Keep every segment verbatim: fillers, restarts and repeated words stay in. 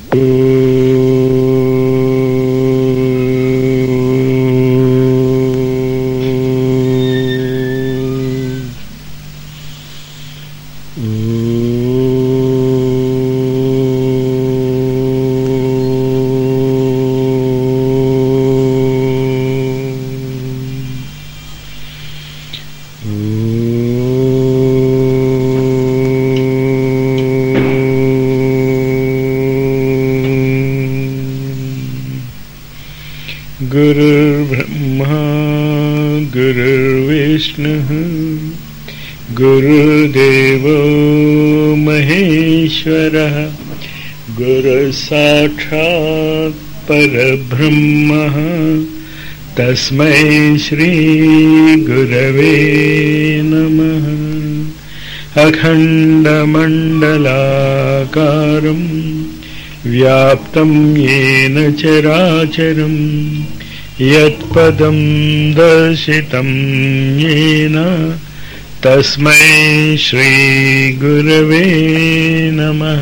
गुरुर्ब्रह्मा गुरुर्विष्णुः गुरुदेवो महेश्वरः गुरुसाक्षात् परब्रह्मः तस्मै श्री गुरवे नमः। अखण्डमण्डलाकारं व्याप्तं येन चराचरं यत्पदं दर्शितं येन तस्मै श्री गुरवे नमः।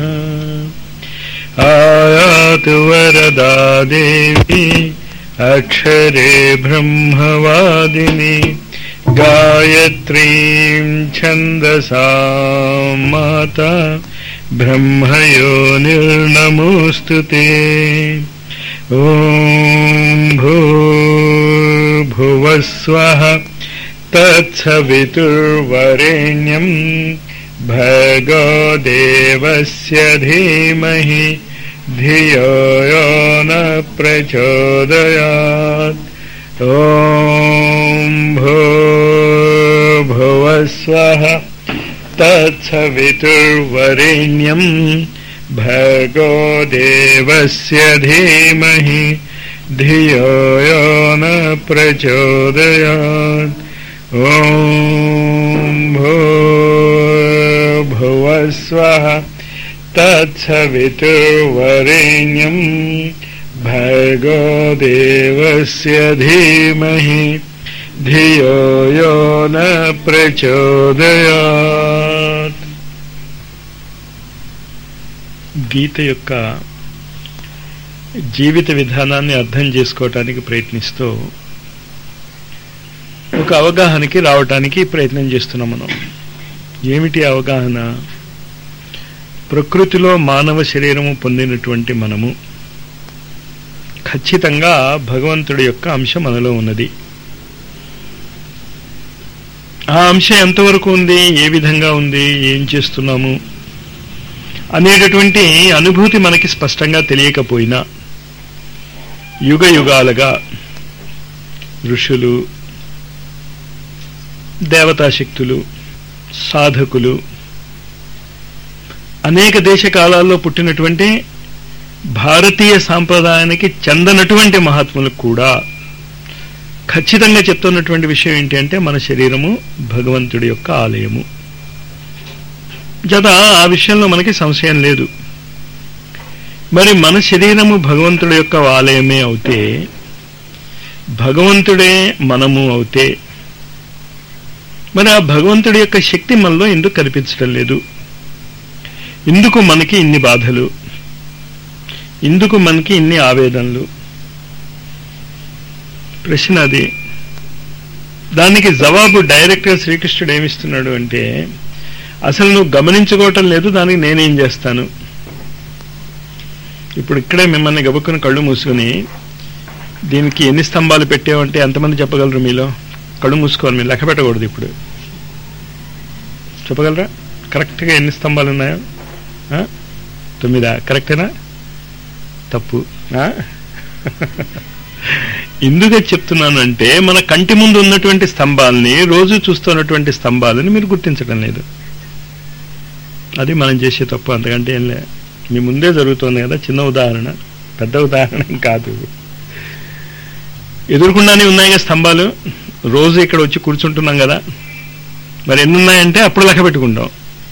आयातु वरदा देवी अक्षरे ब्रह्मवादिनी गायत्रीं छन्दसा माता ब्रह्मयोनिर्नमोऽस्तु ते। ॐ भूर्भुवः स्वः तत्सवितुर्वरेण्यं भर्गो देवस्य धीमहि धियो यो न प्रचोदयात्। ॐ भूर्भुवः स्वः तत्सवितुर्वरेण्यं भर्गो देवस्य धीमहि धियो यो न प्रचोदयात्। ॐ भूर्भुवः स्वः तत्सवितुर्वरेण्यं भर्गो देवस्य धीमहि धियो यो न प्रचोदयात्। గీత యొక్క జీవిత విధానాన్ని అర్థం చేసుకోవటానికి ప్రయత్నిస్తూ ఒక అవగాహనకి రావటానికి ప్రయత్నం చేస్తున్నాం మనం. ఏమిటి అవగాహన? ప్రకృతిలో మానవ శరీరము పొందినటువంటి మనము ఖచ్చితంగా భగవంతుడి యొక్క అంశం మనలో ఉన్నది. ఆ అంశం ఎంతవరకు ఉంది, ఏ విధంగా ఉంది, ఏం చేస్తున్నాము అనేటటువంటి అనుభూతి మనకి స్పష్టంగా తెలియకపోయినా యుగ యుగాలుగా ఋషులు, దేవతాశక్తులు, సాధకులు, అనేక దేశ కాలాల్లో పుట్టినటువంటి భారతీయ సాంప్రదాయానికి చెందనటువంటి మహాత్ములు కూడా ఖచ్చితంగా చెప్తున్నటువంటి విషయం ఏంటి అంటే మన శరీరము భగవంతుడి యొక్క ఆలయము. జత ఆ విషయంలో మనకి సంశయం లేదు. మరి మన శరీరము భగవంతుడి యొక్క ఆలయమే అవుతే, భగవంతుడే మనము అవుతే, మరి ఆ భగవంతుడి యొక్క శక్తి మనలో ఎందుకు కనిపించడం లేదు? ఎందుకు మనకి ఇన్ని బాధలు, ఎందుకు మనకి ఇన్ని ఆవేదనలు? ప్రశ్న అది. దానికి జవాబు డైరెక్ట్గా శ్రీకృష్ణుడు ఏమిస్తున్నాడు అంటే, అసలు నువ్వు గమనించుకోవటం లేదు, దానికి నేనేం చేస్తాను? ఇప్పుడు ఇక్కడే మిమ్మల్ని గబుక్కుని కళ్ళు మూసుకుని దీనికి ఎన్ని స్తంభాలు పెట్టావంటే ఎంతమంది చెప్పగలరు? మీలో కళ్ళు మూసుకోవాలి, మీరు లెక్క పెట్టకూడదు. ఇప్పుడు చెప్పగలరా కరెక్ట్గా ఎన్ని స్తంభాలు ఉన్నాయో? తొమ్మిదా? కరెక్టేనా? తప్పు. ఎందుకు చెప్తున్నానంటే మన కంటి ముందు ఉన్నటువంటి స్తంభాలని, రోజు చూస్తున్నటువంటి స్తంభాలని మీరు గుర్తించడం లేదు. అది మనం చేసే తప్పు, అంతకంటే ఏం లే. మీ ముందే జరుగుతుంది కదా. చిన్న ఉదాహరణ, పెద్ద ఉదాహరణ కాదు. ఎదురుకుండానే ఉన్నాయిగా స్తంభాలు. రోజు ఇక్కడ వచ్చి కూర్చుంటున్నాం కదా, మరి ఎన్ని ఉన్నాయంటే అప్పుడు లెక్క పెట్టుకుంటాం.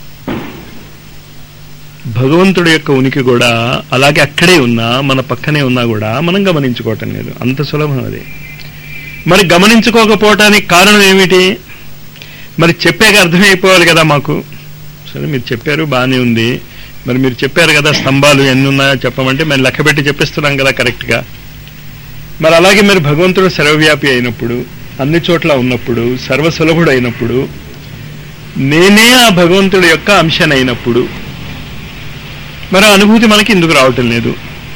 భగవంతుడి యొక్క ఉనికి కూడా అలాగే అక్కడే ఉన్నా, మన పక్కనే ఉన్నా కూడా మనం గమనించుకోవటం లేదు. అంత సులభం అది. మరి గమనించుకోకపోవటానికి కారణం ఏమిటి? మరి చెప్పాక అర్థమైపోవాలి కదా మాకు. సరే మీరు చెప్పారు, బాగానే ఉంది, మరి మీరు చెప్పారు కదా స్తంభాలు ఎన్ని ఉన్నాయో చెప్పమంటే మరి లెక్క పెట్టి చెప్పిస్తున్నాం కదా కరెక్ట్గా. మరి అలాగే మరి భగవంతుడు సర్వవ్యాపి అయినప్పుడు, అన్ని చోట్ల ఉన్నప్పుడు, సర్వసులభుడు అయినప్పుడు, నేనే ఆ భగవంతుడి యొక్క అంశనైనప్పుడు మరి అనుభూతి మనకి ఎందుకు రావటం లేదు?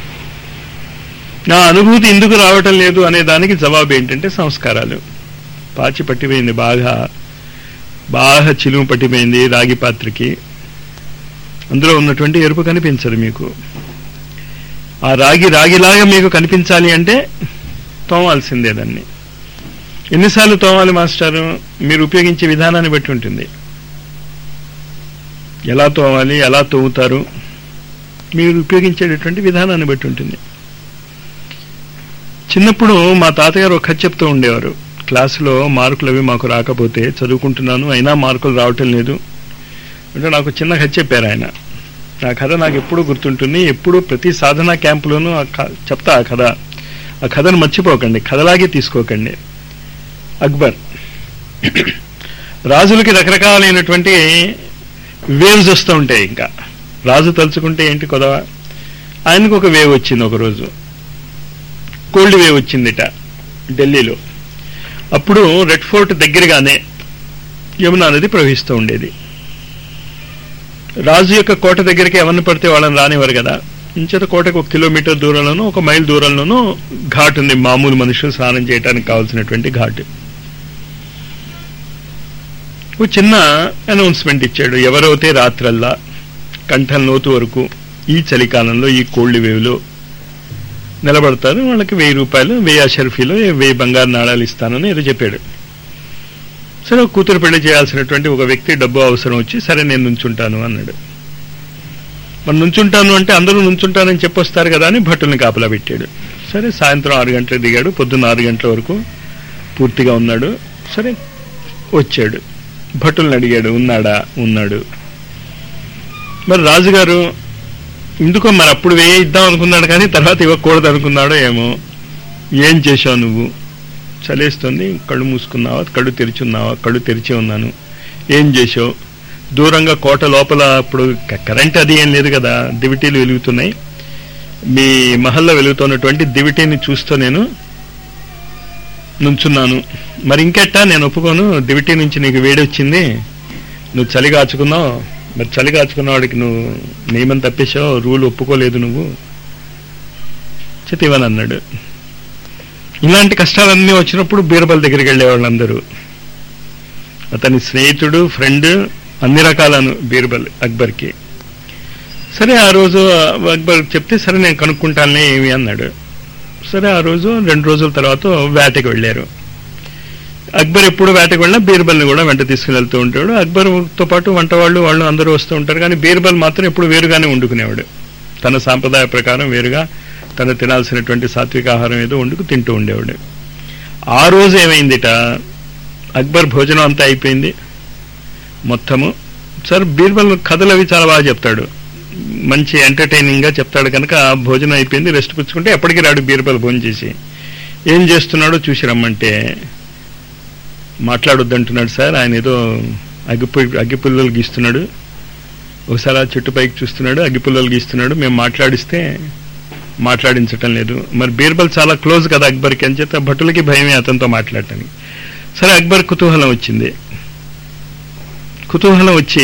నా అనుభూతి ఎందుకు రావటం లేదు అనే దానికి జవాబు ఏంటంటే సంస్కారాలు. పాచి పట్టిపోయింది, బాగా బాగా చిలుము పట్టిపోయింది రాగి పాత్రకి. అందులో ఉన్నటువంటి ఎరుపు కనిపించదు మీకు. ఆ రాగి రాగిలాగా మీకు కనిపించాలి అంటే తోమాల్సిందే దాన్ని. ఎన్నిసార్లు తోమాలి మాస్టారు? మీరు ఉపయోగించే విధానాన్ని బట్టి ఉంటుంది. ఎలా తోమాలి, ఎలా తోముతారు, మీరు ఉపయోగించేటటువంటి విధానాన్ని బట్టి ఉంటుంది. చిన్నప్పుడు మా తాతగారు ఒక కథ చెప్తూ ఉండేవారు. క్లాసులో మార్కులు అవి మాకు రాకపోతే చదువుకుంటున్నాను, అయినా మార్కులు రావటం లేదు అంటే నాకు చిన్న కథ చెప్పారు ఆయన. ఆ కథ నాకు ఎప్పుడూ గుర్తుంటుంది. ఎప్పుడూ ప్రతి సాధనా క్యాంపులోనూ చెప్తా ఆ కథ. ఆ కథను మర్చిపోకండి, కథలాగే తీసుకోకండి. అక్బర్ రాజులకి రకరకాలైనటువంటి వేవ్స్ వస్తూ ఉంటాయి. ఇంకా రాజు తలుచుకుంటే ఏంటి కొదవ. ఆయనకు ఒక వేవ్ వచ్చింది ఒకరోజు, కోల్డ్ వేవ్ వచ్చిందిట ఢిల్లీలో. అప్పుడు రెడ్ ఫోర్ట్ దగ్గరగానే యమునా నది ప్రవహిస్తూ ఉండేది. రాజు యొక్క కోట దగ్గరికి ఎవరిని పడితే వాళ్ళని రానివ్వరు కదా. ఇంచేత కోటకు ఒక కిలోమీటర్ దూరంలోనూ ఒక మైల్ దూరంలోనూ ఘాట్ ఉంది, మామూలు మనుషులు స్నానం చేయడానికి కావాల్సినటువంటి ఘాట్. ఓ చిన్న అనౌన్స్మెంట్ ఇచ్చాడు, ఎవరైతే రాత్రల్లా కంఠం లోతు వరకు ఈ చలికాలంలో ఈ కోల్డ్ వేవ్లో నిలబడతారు వాళ్ళకి వెయ్యి రూపాయలు వెయ్యి షర్ఫీలో వెయ్యి బంగారు నాణాలు ఇస్తానని ఏదో చెప్పాడు. సరే కూతురు పెళ్లి చేయాల్సినటువంటి ఒక వ్యక్తి డబ్బు అవసరం వచ్చి సరే నేను నుంచుంటాను అన్నాడు. మరి నుంచుంటాను అంటే అందరూ నుంచుంటానని చెప్పొస్తారు కదా అని భట్టుల్ని కాపలా పెట్టాడు. సరే సాయంత్రం ఆరు గంటలకు దిగాడు, పొద్దున్న ఆరు గంటల వరకు పూర్తిగా ఉన్నాడు. సరే వచ్చాడు, భట్టుల్ని అడిగాడు ఉన్నాడా, ఉన్నాడు. మరి రాజుగారు ఎందుకో మరి అప్పుడు వేయ ఇద్దాం అనుకున్నాడు కానీ తర్వాత ఇవ్వకూడదు అనుకున్నాడో ఏమో. ఏం చేశావు నువ్వు? చలేస్తుంది, కళ్ళు మూసుకున్నావా, కళ్ళు తెరిచి ఉన్నావా? కళ్ళు తెరిచి ఉన్నాను. ఏం చేసావు? దూరంగా కోట లోపల అప్పుడు కరెంట్ అది ఏం లేదు కదా, దివిటీలు వెలుగుతున్నాయి. మీ మహల్లో వెలుగుతున్నటువంటి దివిటీని చూస్తూ నేను నుంచున్నాను. మరి ఇంకెట్టా, నేను ఒప్పుకోను, దివిటీ నుంచి నీకు వేడి వచ్చింది, నువ్వు చలి కాచుకున్నావు. మరి చలి కాచుకున్న వాడికి నువ్వు నియమం తప్పేశావు, రూల్ ఒప్పుకోలేదు నువ్వు, చితివని అన్నాడు. ఇలాంటి కష్టాలన్నీ వచ్చినప్పుడు బీర్బల్ దగ్గరికి వెళ్ళేవాళ్ళందరూ. అతని స్నేహితుడు, ఫ్రెండ్, అన్ని రకాలను బీర్బల్ అక్బర్కి. సరే ఆ రోజు అక్బర్ చెప్తే సరే నేను కనుక్కుంటానే ఏమి అన్నాడు. సరే ఆ రోజు రెండు రోజుల తర్వాత వేటకి వెళ్ళారు. అక్బర్ ఎప్పుడు వేటకు వెళ్ళినా బీర్బల్ని కూడా వెంట తీసుకుని వెళ్తూ ఉంటాడు. అక్బర్తో పాటు వంట వాళ్ళు వాళ్ళు అందరూ వస్తూ ఉంటారు, కానీ బీర్బల్ మాత్రం ఎప్పుడు వేరుగానే వండుకునేవాడు. తన సాంప్రదాయ ప్రకారం వేరుగా తను తినాల్సినటువంటి సాత్విక ఆహారం ఏదో వండుకు తింటూ ఉండేవాడు. ఆ రోజు ఏమైందిట, అక్బర్ భోజనం అంతా అయిపోయింది మొత్తము. సార్ బీర్బల్ కథలు అవి చాలా బాగా చెప్తాడు, మంచి ఎంటర్టైనింగ్ గా చెప్తాడు కనుక భోజనం అయిపోయింది, రెస్ట్ పుచ్చుకుంటే ఎప్పటికీ రాడు బీర్బల్ భోజనం చేసి. ఏం చేస్తున్నాడో చూసి రమ్మంటే మాట్లాడొద్దంటున్నాడు సార్. ఆయన ఏదో అగ్గిపు అగ్గిపుల్లలు గీస్తున్నాడు, ఒకసారి ఆ చెట్టు పైకి చూస్తున్నాడు, అగ్గిపుల్లలు గీస్తున్నాడు. మేము మాట్లాడిస్తే మాట్లాడించటం లేదు. మరి బీర్బల్ చాలా క్లోజ్ కదా అక్బర్కి, అని చేత భటులకి భయమే అతనితో మాట్లాడటానికి. సరే అక్బర్ కుతూహలం వచ్చింది. కుతూహలం వచ్చి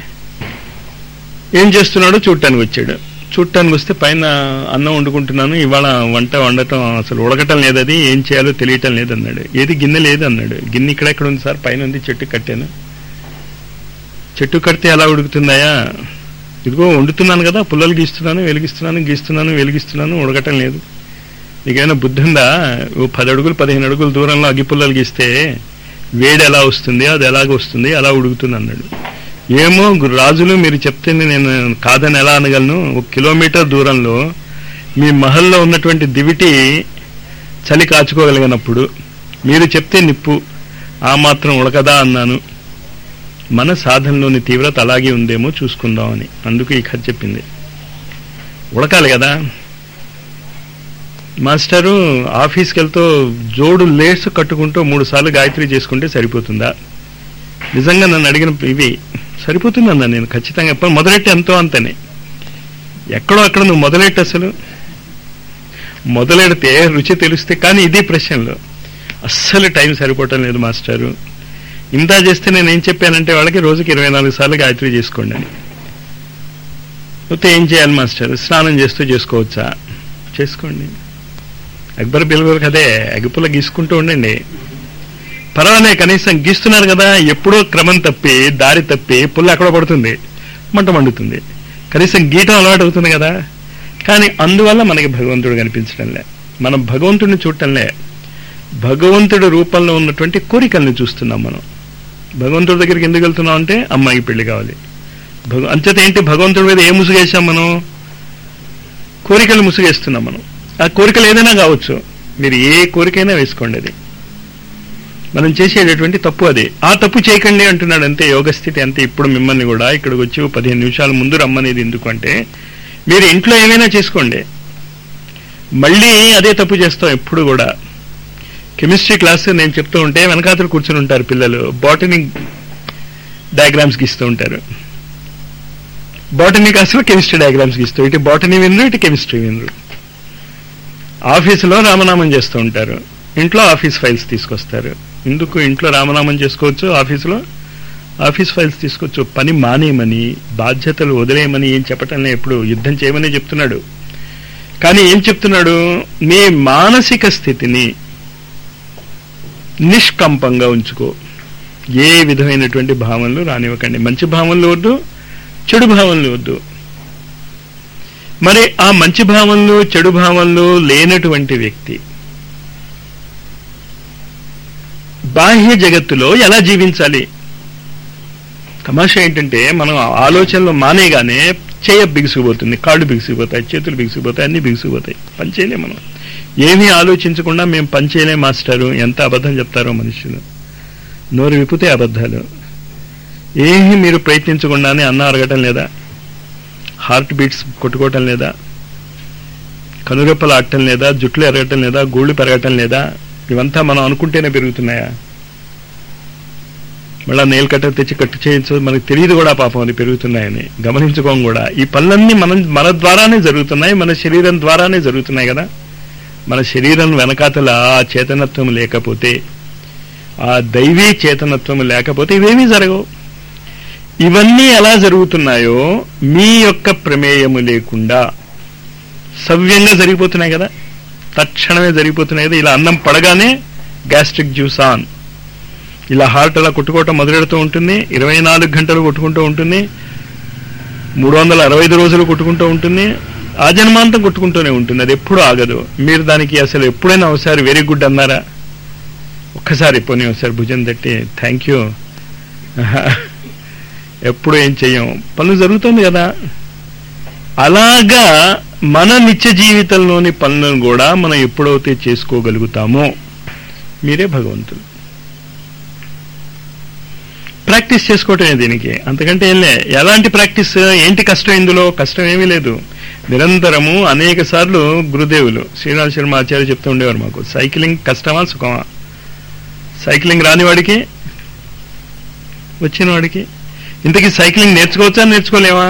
ఏం చేస్తున్నాడో చూడటానికి వచ్చాడు. చూడటానికి వస్తే పైన అన్నం వండుకుంటున్నాను, ఇవాళ వంట వండటం అసలు ఉడకటం లేదు, అది ఏం చేయాలో తెలియటం లేదన్నాడు. ఏది గిన్నె లేదు అన్నాడు. గిన్నె ఇక్కడెక్కడ ఉంది సార్? పైన ఉంది, చెట్టు కట్టాను. చెట్టు కడితే ఎలా ఉడుకుతుందాయా? ఇదిగో వండుతున్నాను కదా, పుల్లలు గీస్తున్నాను, వెలిగిస్తున్నాను, గీస్తున్నాను, వెలిగిస్తున్నాను, ఉడకటం లేదు. నీకేమైనా బుద్ధి ఉందా? ఓ పది అడుగులు పదిహేను అడుగులు దూరంలో అగ్గి పుల్లలు గీస్తే వేడి ఎలా వస్తుంది, అది ఎలాగ వస్తుంది, అలా ఉడుకుతుంది అన్నాడు. ఏమో రాజులు మీరు చెప్తే నేను కాదని ఎలా అనగలను? ఒక కిలోమీటర్ దూరంలో మీ మహల్లో ఉన్నటువంటి దివిటి చలి కాచుకోగలిగినప్పుడు మీరు చెప్తే నిప్పు ఆ మాత్రం ఉడకదా అన్నాను. మన సాధనలోని తీవ్రత అలాగే ఉందేమో చూసుకుందామని అందుకు ఈ కథ చెప్పింది. ఉడకాలి కదా మాస్టరు. ఆఫీస్కి వెళ్తూ జోడు లేసు కట్టుకుంటూ మూడు సార్లు గాయత్రి చేసుకుంటే సరిపోతుందా? నిజంగా నన్ను అడిగిన ఇవి సరిపోతుందన్నా నేను ఖచ్చితంగా మొదలెట్టి ఎంతో అంతనే. ఎక్కడో అక్కడ నువ్వు మొదలెట్టు, అసలు మొదలెడితే రుచి తెలిస్తే. కానీ ఇది ప్రశ్నలు అస్సలు టైం సరిపోవటం లేదు మాస్టారు. ఇంత చేస్తే నేను ఏం చెప్పానంటే వాళ్ళకి రోజుకి ఇరవై నాలుగు సార్లు గాయత్రి చేసుకోండి అని. అయితే ఏం చేయాలి మాస్టర్? స్నానం చేస్తూ చేసుకోవచ్చా? చేసుకోండి. అక్బర్ బిల్వర్ కదే అగ్గిపుల్ల గీసుకుంటూ ఉండండి, పర్వాలే. కనీసం గీస్తున్నారు కదా, ఎప్పుడో క్రమం తప్పి దారి తప్పి పుల్ల అక్కడ పడుతుంది, మంట మండుతుంది. కనీసం గీయటం అలవాటు అవుతుంది కదా. కానీ అందువల్ల మనకి భగవంతుడు కనిపించడంలే, మనం భగవంతుడిని చూడటంలే, భగవంతుడి రూపంలో ఉన్నటువంటి కోరికల్ని చూస్తున్నాం మనం. భగవంతుడి దగ్గరికి ఎందుకు వెళ్తున్నాం అంటే అమ్మాయికి పెళ్లి కావాలి. భగ అంచేత ఏంటి, భగవంతుడి మీద ఏ ముసుగేసాం మనం? కోరికలు ముసుగేస్తున్నాం మనం. ఆ కోరికలు ఏదైనా కావచ్చు, మీరు ఏ కోరికైనా వేసుకోండి, అది మనం చేసేటటువంటి తప్పు. అది ఆ తప్పు చేయకండి అంటున్నాడు అంతే. యోగస్థితి అంతే. ఇప్పుడు మిమ్మల్ని కూడా ఇక్కడికి వచ్చి పదిహేను నిమిషాల ముందు రమ్మనేది ఎందుకు అంటే, మీరు ఇంట్లో ఏమైనా చేసుకోండి, మళ్ళీ అదే తప్పు చేస్తాం ఎప్పుడు కూడా. కెమిస్ట్రీ క్లాస్ నేను చెప్తూ ఉంటే వెనకాతలు కూర్చుని ఉంటారు పిల్లలు, బాటనీ డయాగ్రామ్స్ గీస్తూ ఉంటారు. బాటనీ క్లాస్లో కెమిస్ట్రీ డయాగ్రామ్స్ గీస్తూ, ఇటు బాటనీ వినరు, ఇటు కెమిస్ట్రీ వినరు. ఆఫీసులో రామనామం చేస్తూ ఉంటారు, ఇంట్లో ఆఫీస్ ఫైల్స్ తీసుకొస్తారు. ఎందుకు ఇంట్లో రామనామం చేసుకోవచ్చు, ఆఫీసులో ఆఫీస్ ఫైల్స్ తీసుకోవచ్చు. పని మానేయమని, బాధ్యతలు వదిలేయమని ఏం చెప్పటంలే, ఎప్పుడు యుద్ధం చేయమని చెప్తున్నాడు. కానీ ఏం చెప్తున్నాడు, మీ మానసిక స్థితిని నిష్కంపంగా ఉంచుకో, ఏ విధమైనటువంటి భావనలు రానివ్వకండి. మంచి భావనలు వద్దు, చెడు భావనలు వద్దు. మరి ఆ మంచి భావనలు చెడు భావనలు లేనటువంటి వ్యక్తి బాహ్య జగత్తులో ఎలా జీవించాలి? తమాషా ఏంటంటే, మనం ఆలోచనలు మానేగానే చేయ బిగుసుకుపోతుంది, కాళ్ళు బిగుసుకుపోతాయి, చేతులు బిగుసుకుపోతాయి, అన్ని బిగుసుకుపోతాయి. పని చేయలేం మనం. ఏమీ ఆలోచించకుండా మేము పని చేయలేం మాస్టారు. ఎంత అబద్ధం చెప్తారో మనుషులు, నోరు విప్పితే అబద్ధాలు. ఏమీ మీరు ప్రయత్నించకుండానే అన్నం అరగటం లేదా, హార్ట్ బీట్స్ కొట్టుకోవటం లేదా, కనురెప్పలు ఆడటం లేదా, జుట్లు ఎరగటం లేదా, గోళ్లు పెరగటం లేదా? ఇవంతా మనం అనుకుంటేనే పెరుగుతున్నాయా? మళ్ళా నెయిల్ కట్టర్ తెచ్చి కట్టు చేయొచ్చు, మనకు తెలియదు కూడా పాపం అది పెరుగుతున్నాయని, గమనించుకోం కూడా. ఈ పనులన్నీ మనం మన ద్వారానే జరుగుతున్నాయి, మన శరీరం ద్వారానే జరుగుతున్నాయి కదా. మన శరీరం వెనకాతల ఆ చేతనత్వం లేకపోతే, ఆ దైవీ చేతనత్వం లేకపోతే ఇవేమీ జరగవు. ఇవన్నీ ఎలా జరుగుతున్నాయో మీ యొక్క ప్రమేయము లేకుండా సవ్యంగా జరిగిపోతున్నాయి కదా, తక్షణమే జరిగిపోతున్నాయి కదా. ఇలా అన్నం పడగానే గ్యాస్ట్రిక్ జ్యూస్ ఆన్, ఇలా హార్ట్ అలా కొట్టుకోవటం మొదలెడుతూ ఉంటుంది, ఇరవై నాలుగు గంటలు కొట్టుకుంటూ ఉంటుంది, మూడు వందల అరవై ఐదు రోజులు కొట్టుకుంటూ ఉంటుంది, ఆ జన్మాంతం కొట్టుకుంటూనే ఉంటుంది, అది ఎప్పుడు ఆగదు. మీరు దానికి అసలు ఎప్పుడైనా ఒకసారి వెరీ గుడ్ అన్నారా? ఒక్కసారి పోనీ ఒకసారి భుజం తట్టి థ్యాంక్ యూ, ఎప్పుడు ఏం చెయ్యం, పనులు జరుగుతుంది కదా. అలాగా మన నిత్య జీవితంలోని పనులను కూడా మనం ఎప్పుడైతే చేసుకోగలుగుతామో మీరే భగవంతులు. ప్రాక్టీస్ చేసుకోవటమే దీనికి, అంతకంటే ఏం లే. ఎలాంటి ప్రాక్టీస్, ఏంటి కష్టం ఇందులో? కష్టం ఏమీ లేదు. నిరంతరము అనేక సార్లు గురుదేవులు శ్రీరామ శర్మ ఆచార్య చెప్తూ ఉండేవారు మాకు, సైక్లింగ్ కష్టమా సుఖమా? సైక్లింగ్ రాని వాడికి, వచ్చిన వాడికి. ఇంతకీ సైక్లింగ్ నేర్చుకోవచ్చా నేర్చుకోలేమా?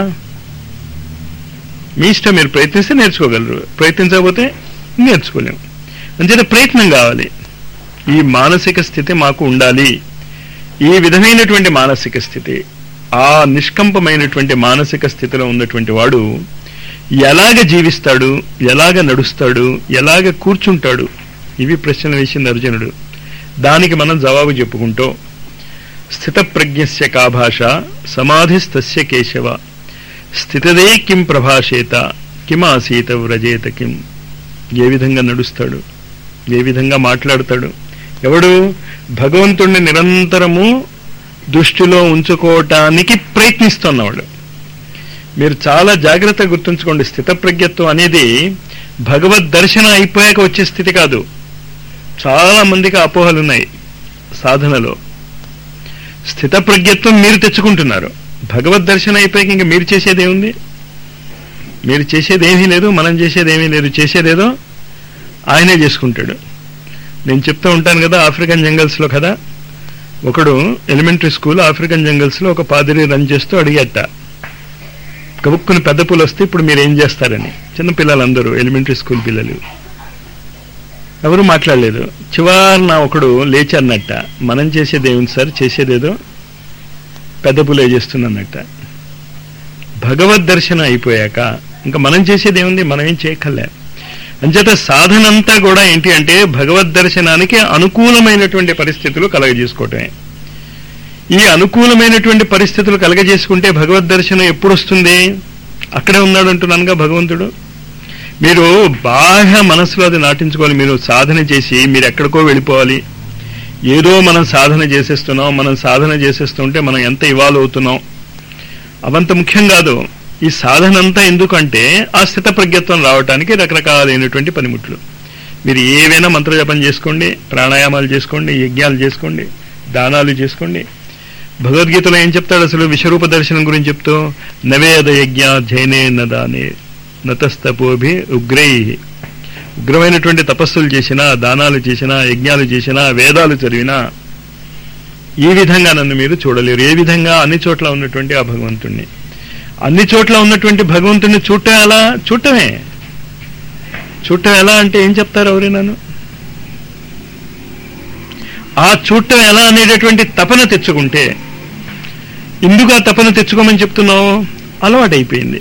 మీ ఇష్టం, మీరు ప్రయత్నిస్తే నేర్చుకోగలరు, ప్రయత్నించకపోతే నేర్చుకోలేము. అంచేత ప్రయత్నం కావాలి. ఈ మానసిక స్థితి మాకు ఉండాలి. ఈ విధమైనటువంటి మానసిక స్థితి, ఆ నిష్కంపమైనటువంటి మానసిక స్థితిలో ఉన్నటువంటి వాడు ఎలాగ జీవిస్తాడు, ఎలాగ నడుస్తాడు, ఎలాగ కూర్చుంటాడు, ఇవి ప్రశ్నలు వేసింది అర్జునుడు. దానికి మనం జవాబు చెప్పుకుంటూ, స్థిత ప్రజ్ఞస్య కా భాష సమాధిస్తస్య కేశవ స్థితదే కిం ప్రభాషేత కిమాసీత వ్రజేత కిం. ఏ విధంగా నడుస్తాడు, ఏ విధంగా మాట్లాడతాడు? ఎవడు? భగవంతుణ్ణి నిరంతరము దృష్టిలో ఉంచుకోవటానికి ప్రయత్నిస్తున్నవాడు. మీరు చాలా జాగ్రత్తగా గుర్తుంచుకోండి, స్థితప్రజ్ఞత్వం అనేది భగవద్ దర్శనం అయిపోయాక వచ్చే స్థితి కాదు. చాలా మందికి అపోహలు ఉన్నాయి సాధనలో. స్థితప్రజ్ఞత్వం మీరు తెచ్చుకుంటున్నారు, భగవద్ దర్శనం అయిపోయాక ఇంకా మీరు చేసేదేముంది? మీరు చేసేదేమీ లేదు, మనం చేసేదేమీ లేదు. చేసేదేదో ఆయనే చేసుకుంటాడు. నేను చెప్తూ ఉంటాను కదా, ఆఫ్రికన్ జంగల్స్లో కదా, ఒకడు ఎలిమెంటరీ స్కూల్ ఆఫ్రికన్ జంగల్స్లో ఒక పాదిరి రన్ చేస్తూ అడిగేట, కబుక్కుని పెద్ద పూలు వస్తే ఇప్పుడు మీరు ఏం చేస్తారని. చిన్న పిల్లలందరూ, ఎలిమెంటరీ స్కూల్ పిల్లలు ఎవరు మాట్లాడలేదు. చివరిన ఒకడు లేచి అన్నట్ట, మనం చేసేది ఏముంది సార్, చేసేదేదో పెద్ద పూలే చేస్తున్నట్ట. భగవద్ దర్శనం అయిపోయాక ఇంకా మనం చేసేది ఏముంది, మనం ఏం చేయక్కర్లే. అంచేత సాధన అంతా కూడా ఏంటి అంటే భగవద్ దర్శనానికి అనుకూలమైనటువంటి పరిస్థితులు కలగజేసుకోవటమే. ఈ అనుకూలమైనటువంటి పరిస్థితులు కలగజేసుకుంటే భగవద్ దర్శనం ఎప్పుడు వస్తుంది? అక్కడే ఉన్నాడు అంటున్నానుగా భగవంతుడు. మీరు బాగా మనసులో అది నాటించుకోవాలి. మీరు సాధన చేసి మీరు ఎక్కడికో వెళ్ళిపోవాలి. ఏదో మనం సాధన చేసేస్తున్నాం, మనం సాధన చేసేస్తుంటే మనం ఎంత ఇవాల్వ్ అవుతున్నాం అవంత ముఖ్యం కాదు. ఈ సాధన అంతా ఎందుకంటే ఆ స్థిత ప్రజ్ఞత్వం రావడానికి రకరకాలైనటువంటి పనిముట్లు. మీరు ఏవైనా మంత్రజపం చేసుకోండి, ప్రాణాయామాలు చేసుకోండి, యజ్ఞాలు చేసుకోండి, దానాలు చేసుకోండి. భగవద్గీతలో ఏం చెప్తాడు అసలు విశ్వరూప దర్శనం గురించి చెప్తూ, నవేద యజ్ఞ జైనే నదానే నతస్తపోభి ఉగ్రై. ఉగ్రమైనటువంటి తపస్సులు చేసినా, దానాలు చేసినా, యజ్ఞాలు చేసినా, వేదాలు చదివినా ఈ విధంగా నన్ను మీరు చూడలేరు. ఏ విధంగా? అన్ని చోట్ల ఉన్నటువంటి ఆ భగవంతుణ్ణి, అన్ని చోట్ల ఉన్నటువంటి భగవంతుణ్ణి చూడటం ఎలా? చూడటమే. చూడటం ఎలా అంటే ఏం చెప్తారు ఎవరైనాను? ఆ చూడటం ఎలా అనేటటువంటి తపన తెచ్చుకుంటే, ఎందుకు ఆ తపన తెచ్చుకోమని చెప్తున్నావు? అలవాటైపోయింది.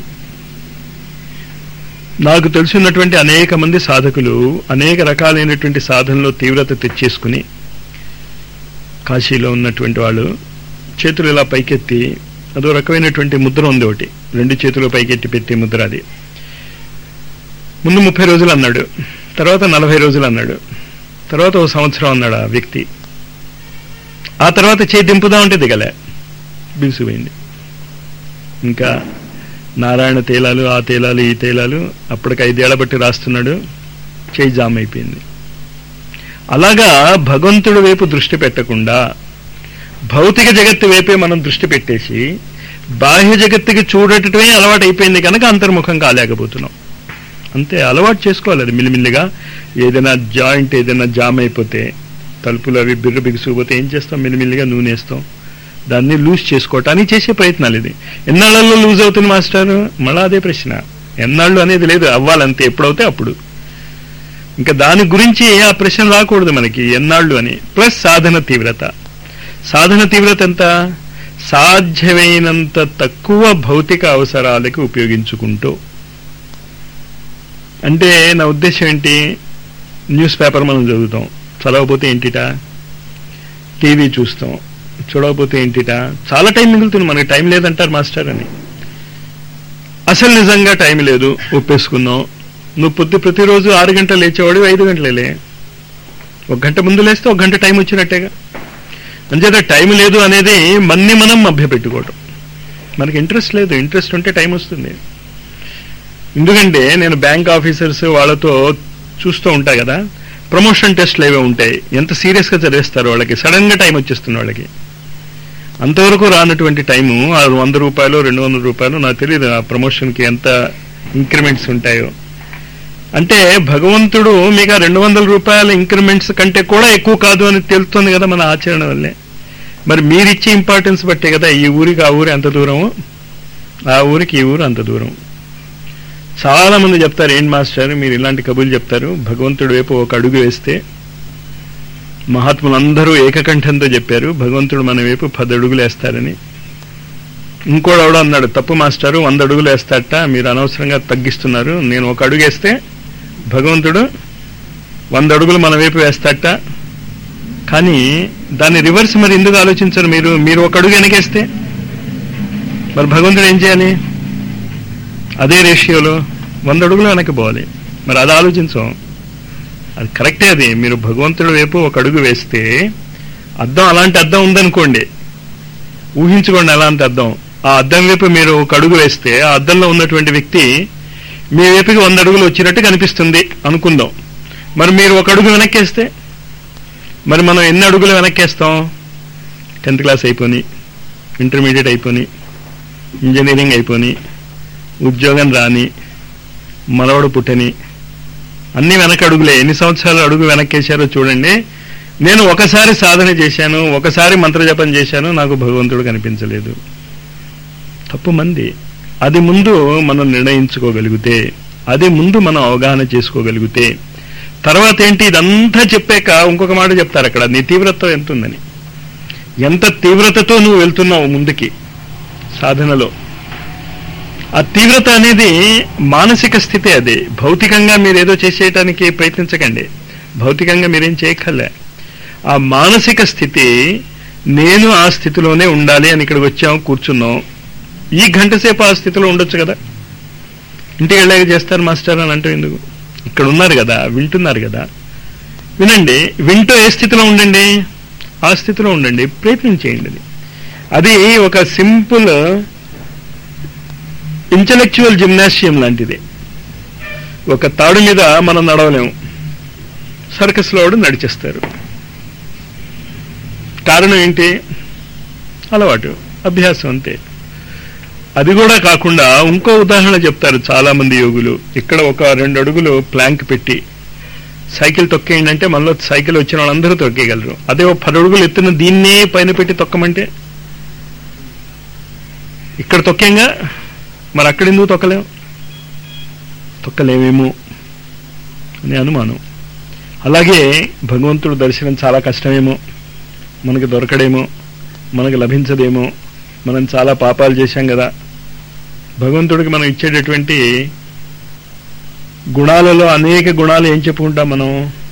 నాకు తెలిసినటువంటి అనేక మంది సాధకులు అనేక రకాలైనటువంటి సాధనలో తీవ్రత తెచ్చేసుకుని, కాశీలో ఉన్నటువంటి వాళ్ళు చేతులు ఇలా పైకెత్తి, అదో రకమైనటువంటి ముద్ర ఉంది ఒకటి, రెండు చేతులు పైకెత్తి పెట్టే ముద్ర. అది ముందు ముప్పై రోజులు అన్నాడు, తర్వాత నలభై రోజులు అన్నాడు, తర్వాత ఒక సంవత్సరం అన్నాడు ఆ వ్యక్తి. ఆ తర్వాత చేయి దింపుదామంటే దిగలే, బిగుసిపోయింది. ఇంకా నారాయణ తేలాలు, ఆ తేలాలు, ఈ తేలాలు, అప్పటికి ఐదేళ్ల బట్టి రాస్తున్నాడు, చేయి జామ్ అయిపోయింది. అలాగా భగవంతుడి వైపు దృష్టి పెట్టకుండా భౌతిక జగత్తు వైపే మనం దృష్టి పెట్టేసి బాహ్య జగత్తుకి చూడటమే అలవాటు అయిపోయింది కనుక అంతర్ముఖం కాలేకపోతున్నాం. అంతే, అలవాటు చేసుకోవాలి అది మిల్లిమిల్లిగా. ఏదైనా జాయింట్ ఏదైనా జామ్ అయిపోతే, తలుపులు అవి బిర్ర బిగుసుకుపోతే ఏం చేస్తాం? మిల్లిమిల్లిగా నూనె వేస్తాం, దాన్ని లూజ్ చేసుకోవటానికి చేసే ప్రయత్నాలు. ఇది ఎన్నాళ్ళల్లో లూజ్ అవుతుంది మాస్టర్? మళ్ళా అదే ప్రశ్న. ఎన్నాళ్ళు అనేది లేదు, అవ్వాలంతే, ఎప్పుడవుతే అప్పుడు. ఇంకా దాని గురించి ఆ ప్రశ్న రాకూడదు మనకి, ఎన్నాళ్ళు అని. ప్లస్ సాధన తీవ్రత. సాధన తీవ్రత ఎంత? సాధ్యమైనంత తక్కువ భౌతిక అవసరాలకి ఉపయోగించుకుంటూ. అంటే నా ఉద్దేశం ఏంటి? న్యూస్ పేపర్ మనం చదువుతాం, చదవకపోతే ఏంటిట? టీవీ చూస్తాం, చూడకపోతే ఏంటిట? చాలా టైం మిగులుతుంది మనకి. టైం లేదంటారు మాస్టర్ అని. అసలు నిజంగా టైం లేదు, ఒప్పేసుకుందాం. నువ్వు పొద్దు ప్రతిరోజు ఆరు గంటలు లేచేవాడు, ఐదు గంటలే. ఒక గంట ముందు లేస్తే ఒక గంట టైం వచ్చినట్టేగా. అంచేత టైం లేదు అనేది మన్ని మనం మభ్యపెట్టుకోవటం. మనకి ఇంట్రెస్ట్ లేదు, ఇంట్రెస్ట్ ఉంటే టైం వస్తుంది. ఎందుకంటే నేను బ్యాంక్ ఆఫీసర్స్ వాళ్ళతో చూస్తూ ఉంటా కదా, ప్రమోషన్ టెస్ట్లు ఏవో ఉంటాయి, ఎంత సీరియస్గా చదివేస్తారు వాళ్ళకి. సడన్ గా టైం వచ్చేస్తుంది వాళ్ళకి. అంతవరకు రానటువంటి టైము ఆ వంద రూపాయలు రెండు వందల రూపాయలు నాకు తెలియదు ఆ ప్రమోషన్కి ఎంత ఇంక్రిమెంట్స్ ఉంటాయో. అంటే భగవంతుడు మీకు ఆ రెండు వందల రూపాయల ఇంక్రిమెంట్స్ కంటే కూడా ఎక్కువ కాదు అని తెలుస్తుంది కదా మన ఆచరణ వల్లే. మరి మీరిచ్చే ఇంపార్టెన్స్ బట్టే కదా ఈ ఊరికి ఆ ఊరి అంత దూరము, ఆ ఊరికి ఈ ఊరు అంత దూరం. చాలా మంది చెప్తారు, ఏంటి మాస్టర్ మీరు ఇలాంటి కబుర్లు చెప్తారు, భగవంతుడి వైపు ఒక అడుగు వేస్తే. మహాత్ములందరూ ఏకకంఠంతో చెప్పారు భగవంతుడు మన వైపు పది అడుగులు వేస్తారని. ఇంకోడెవడో అన్నాడు, తప్పు మాస్టారు, వంద అడుగులు వేస్తాట, మీరు అనవసరంగా తగ్గిస్తున్నారు. నేను ఒక అడుగు వేస్తే భగవంతుడు వంద అడుగులు మన వైపు వేస్తాట. కానీ దాన్ని రివర్స్ మరి ఎందుకు ఆలోచించరు మీరు? మీరు ఒక అడుగు వెనకేస్తే మరి భగవంతుడు ఏం చేయాలి? అదే రేషియోలో వంద అడుగులు వెనక్కి పోవాలి. మరి అది ఆలోచించం. అది కరెక్టే. అది మీరు భగవంతుడి వైపు ఒక అడుగు వేస్తే, అద్దం అలాంటి అద్దం ఉందనుకోండి, ఊహించుకోండి అలాంటి అద్దం. ఆ అద్దం వైపు మీరు ఒక అడుగు వేస్తే ఆ అద్దంలో ఉన్నటువంటి వ్యక్తి మీ వైపుకి వంద అడుగులు వచ్చినట్టు కనిపిస్తుంది అనుకుందాం. మరి మీరు ఒక అడుగు వెనక్కేస్తే, మరి మనం ఎన్ని అడుగులు వెనక్కేస్తాం? టెన్త్ క్లాస్ అయిపోయి, ఇంటర్మీడియట్ అయిపోయి, ఇంజనీరింగ్ అయిపోయి, ఉద్యోగం రాని, మనవడు పుట్టని, అన్ని వెనక అడుగులే. ఎన్ని సంవత్సరాలు అడుగు వెనక్కేశారో చూడండి. నేను ఒకసారి సాధన చేశాను, ఒకసారి మంత్రజపం చేశాను, నాకు భగవంతుడు కనిపించలేదు. తప్పు మంది. అది ముందు మనం నిర్ణయించుకోగలిగితే, అది ముందు మనం అవగాహన చేసుకోగలిగితే, తర్వాత ఏంటి ఇదంతా చెప్పాక ఇంకొక మాట చెప్తారు అక్కడ, నీ తీవ్రత ఎంత ఉందని, ఎంత తీవ్రతతో నువ్వు వెళ్తున్నావు ముందుకి సాధనలో. ఆ తీవ్రత అనేది మానసిక స్థితి. అది భౌతికంగా మీరు ఏదో చేసేయటానికి ప్రయత్నించకండి, భౌతికంగా మీరేం చేయక్కర్లే. ఆ మానసిక స్థితి, నేను ఆ స్థితిలోనే ఉండాలి అని ఇక్కడికి వచ్చాం, కూర్చున్నాం. ఈ గంట సేపు ఆ స్థితిలో ఉండొచ్చు కదా, ఇంటికి వెళ్ళాక చేస్తారు మాస్టర్ అని అంటే ఎందుకు? ఇక్కడ ఉన్నారు కదా, వింటున్నారు కదా, వినండి. వింటూ ఏ స్థితిలో ఉండండి, ఆ స్థితిలో ఉండండి, ప్రయత్నం చేయండి. అది ఒక సింపుల్ ఇంటలెక్చువల్ జిమ్నాషియం లాంటిది. ఒక తాడు మీద మనం నడవలేము, సర్కస్లో వాడు నడిచేస్తారు. కారణం ఏంటి? అలవాటు, అభ్యాసం, అంతే. అది కూడా కాకుండా ఇంకో ఉదాహరణ చెప్తారు చాలా మంది యోగులు. ఇక్కడ ఒక రెండు అడుగులు ప్లాంక్ పెట్టి సైకిల్ తొక్కేయండి అంటే మనలో సైకిల్ వచ్చిన వాళ్ళందరూ తొక్కేయగలరు. అదే ఒక పది అడుగులు ఎత్తున దీన్నే పైన పెట్టి తొక్కమంటే ఇక్కడ తొక్కేంగా, మరి అక్కడ ఎందుకు తొక్కలేము? తొక్కలేమేమో అని అనుమానం. అలాగే భగవంతుడు దర్శనం చాలా కష్టమేమో, మనకి దొరకడేమో, మనకు లభించదేమో, మనం చాలా పాపాలు చేశాం కదా. భగవంతుడికి మనం ఇచ్చేటటువంటి గుణాలలో అనేక గుణాలు ఏం చెప్పుకుంటాం మనం?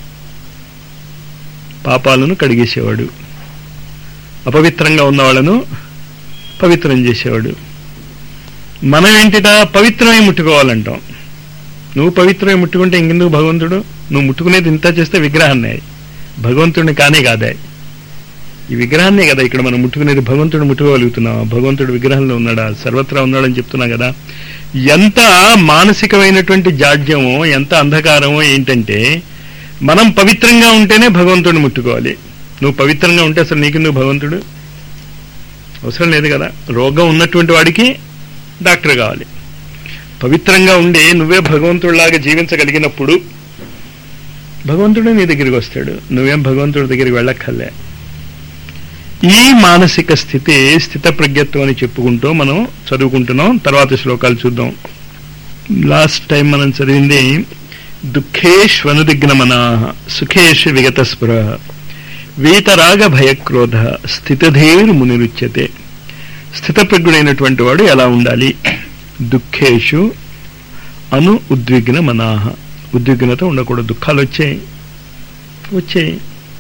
పాపాలను కడిగేసేవాడు, అపవిత్రంగా ఉన్న వాళ్ళను పవిత్రం చేసేవాడు. మనం ఏంటిట? పవిత్రమై ముట్టుకోవాలంటాం. నువ్వు పవిత్రమై ముట్టుకుంటే ఇంకెందుకు భగవంతుడు? నువ్వు ముట్టుకునేది ఇంత చేస్తే విగ్రహాన్ని, భగవంతుడిని కానే కాదా? ఈ విగ్రహాన్నే కదా ఇక్కడ మనం ముట్టుకునేది. భగవంతుడు ముట్టుకోగలుగుతున్నావా? భగవంతుడు విగ్రహంలో ఉన్నాడా? సర్వత్రా ఉన్నాడని చెప్తున్నా కదా. ఎంత మానసికమైనటువంటి జాడ్యమో, ఎంత అంధకారమో ఏంటంటే, మనం పవిత్రంగా ఉంటేనే భగవంతుడిని ముట్టుకోవాలి. నువ్వు పవిత్రంగా ఉంటే అసలు నీకెందుకు భగవంతుడు? అవసరం లేదు కదా. రోగం ఉన్నటువంటి వాడికి డాక్టర్ కావాలి. పవిత్రంగా ఉండి నువ్వే భగవంతుడిలాగా జీవించగలిగినప్పుడు భగవంతుడు నీ దగ్గరికి వస్తాడు. నువ్వేం భగవంతుడి దగ్గరికి వెళ్ళక్కర్లే. ఈ మానసిక స్థితి స్థిత ప్రజ్ఞత్వం అని చెప్పుకుంటూ మనం చదువుకుంటున్నాం. తర్వాత శ్లోకాలు చూద్దాం. లాస్ట్ టైం మనం చదివింది దుఃఖేష్వనుదిగ్నమనా సుఖేషు విగత స్పృహ వీతరాగ భయక్రోధ స్థితధీర్ మునిరుచ్యతే. స్థితప్రజ్ఞుడైనటువంటి వాడు ఎలా ఉండాలి? దుఃఖేషు అను ఉద్విగ్న మనాహ. ఉద్విగ్నత ఉండకూడదు. దుఃఖాలు వచ్చాయి వచ్చాయి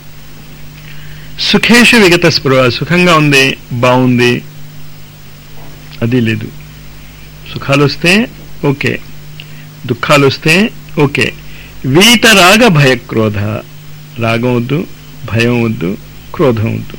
సుఖేషు విగత స్పృహ. సుఖంగా ఉంది, బాగుంది, అది లేదు. సుఖాలు వస్తే ఓకే, దుఃఖాలు వస్తే ఓకే. వీతరాగ భయక్రోధ. రాగం వద్దు, భయం వద్దు, క్రోధం వద్దు.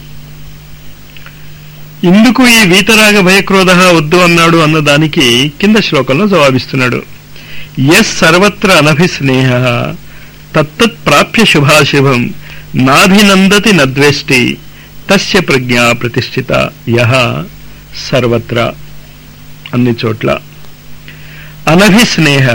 ఇందుకు ఈ వీతరాగ భయక్రోధ వద్దు అన్నాడు అన్నదానికి కింద శ్లోకంలో జవాబిస్తున్నాడు. యస్ సర్వత్ర అనభిస్నేహ తత్తత్ ప్రాప్య శుభాశుభం నాభినందతి నద్వేష్టి తస్య ప్రజ్ఞా ప్రతిష్ఠిత యహ సర్వత్ర. అన్ని చోట్ల అనభిస్నేహ,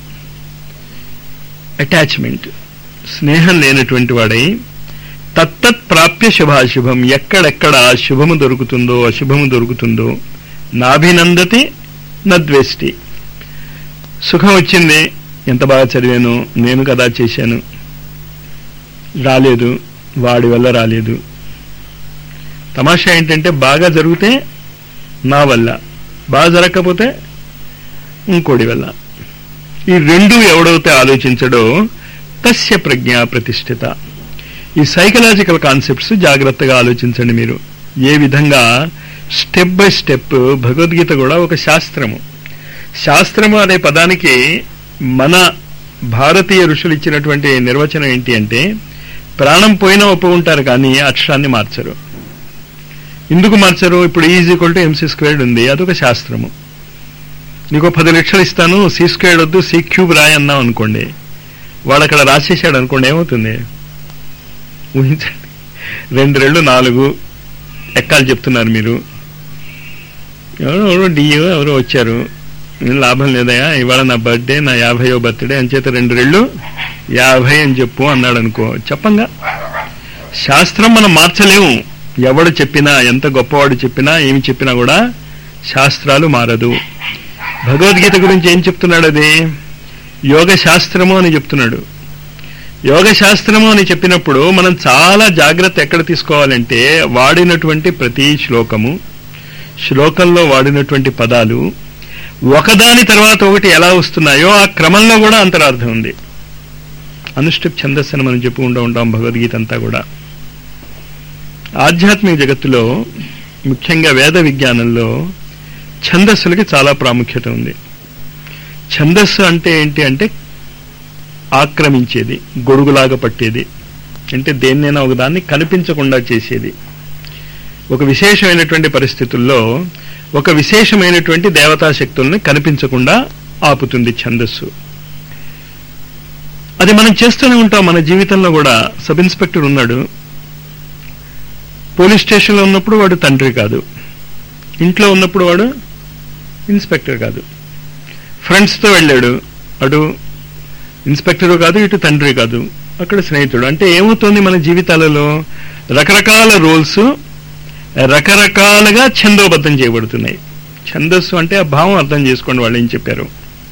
అటాచ్మెంట్, స్నేహం లేనటువంటి వాడై తత్తత్ ప్రాప్య శుభాశుభం, ఎక్కడెక్కడ శుభము దొరుకుతుందో అశుభము దొరుకుతుందో నాభినందతి నద్వేష్టి. సుఖం వచ్చింది, ఎంత బాగా చదివాను, నేను కదా చేశాను, రాలేదు, వాడి వల్ల రాలేదు. తమాషా ఏంటంటే బాగా జరిగితే నా వల్ల, బాగా జరగకపోతే ఇంకోటి వల్ల. ఈ రెండు ఎవడైతే ఆలోచించడో తస్య ప్రజ్ఞా ప్రతిష్ఠిత. ఈ సైకలాజికల్ కాన్సెప్ట్స్ జాగ్రత్తగా ఆలోచించండి మీరు. ఏ విధంగా స్టెప్ బై స్టెప్. భగవద్గీత కూడా ఒక శాస్త్రము. శాస్త్రము అనే పదానికి మన భారతీయ ఋషులు ఇచ్చినటువంటి నిర్వచనం ఏంటి అంటే, ప్రాణం పోయినా ఒప్పుకుంటారు కానీ అక్షరాన్ని మార్చరు. ఎందుకు మార్చరు? ఇప్పుడు is equal to M C squared ఉంది, అదొక శాస్త్రము. నీకు పది లక్షలు ఇస్తాను, సి స్క్వేర్డ్ వద్దు సి క్యూబ్ రాయి అన్నాం అనుకోండి, వాడు అక్కడ రాసేసాడు అనుకోండి, ఏమవుతుంది? ఊహించండి. రెండు రెండు నాలుగు ఎక్కాలు చెప్తున్నారు మీరు. ఎవరో ఎవరో డిఓ ఎవరో వచ్చారు, లాభం లేదయా ఇవాళ నా బర్త్డే, నా యాభైయో బర్త్డే అని చేత రెండు రెళ్ళు యాభై అని చెప్పు అన్నాడు అనుకో, చెప్పంగా. శాస్త్రం మనం మార్చలేము. ఎవడు చెప్పినా, ఎంత గొప్పవాడు చెప్పినా, ఏమి చెప్పినా కూడా శాస్త్రాలు మారదు. భగవద్గీత గురించి ఏం చెప్తున్నాడు? అది యోగ శాస్త్రము అని చెప్తున్నాడు. యోగ శాస్త్రము అని చెప్పినప్పుడు మనం చాలా జాగ్రత్త ఎక్కడ తీసుకోవాలంటే, వాడినటువంటి ప్రతి శ్లోకము, శ్లోకంలో వాడినటువంటి పదాలు ఒకదాని తర్వాత ఒకటి ఎలా వస్తున్నాయో ఆ క్రమంలో కూడా అంతరార్థం ఉంది. అనుష్ఠుప్ ఛందస్సు అని మనం చెప్పుకుంటూ ఉంటాం భగవద్గీత అంతా కూడా. ఆధ్యాత్మిక జగత్తులో ముఖ్యంగా వేద విజ్ఞానంలో ఛందస్సులకి చాలా ప్రాముఖ్యత ఉంది. ఛందస్సు అంటే ఏంటి అంటే ఆక్రమించేది, గొడుగులాగా పట్టేది, అంటే దేన్నైనా ఒకదాన్ని కనిపించకుండా చేసేది. ఒక విశేషమైనటువంటి పరిస్థితుల్లో ఒక విశేషమైనటువంటి దేవతా శక్తుల్ని కనిపించకుండా ఆపుతుంది ఛందస్సు. అది మనం చేస్తూనే ఉంటాం మన జీవితంలో కూడా. సబ్ ఇన్స్పెక్టర్ ఉన్నాడు, పోలీస్ స్టేషన్లో ఉన్నప్పుడు వాడు తండ్రి కాదు, ఇంట్లో ఉన్నప్పుడు వాడు ఇన్స్పెక్టర్ కాదు. ఫ్రెండ్స్తో వెళ్ళాడు, అటు ఇన్స్పెక్టరు కాదు, ఇటు తండ్రి కాదు, అక్కడ స్నేహితుడు. అంటే ఏమవుతుంది మన జీవితాలలో? రకరకాల రోల్స్ రకరకాలుగా ఛందోబద్ధం చేయబడుతున్నాయి. ఛందస్సు అంటే ఆ భావం అర్థం చేసుకోండి వాళ్ళు ఏం చెప్పారు.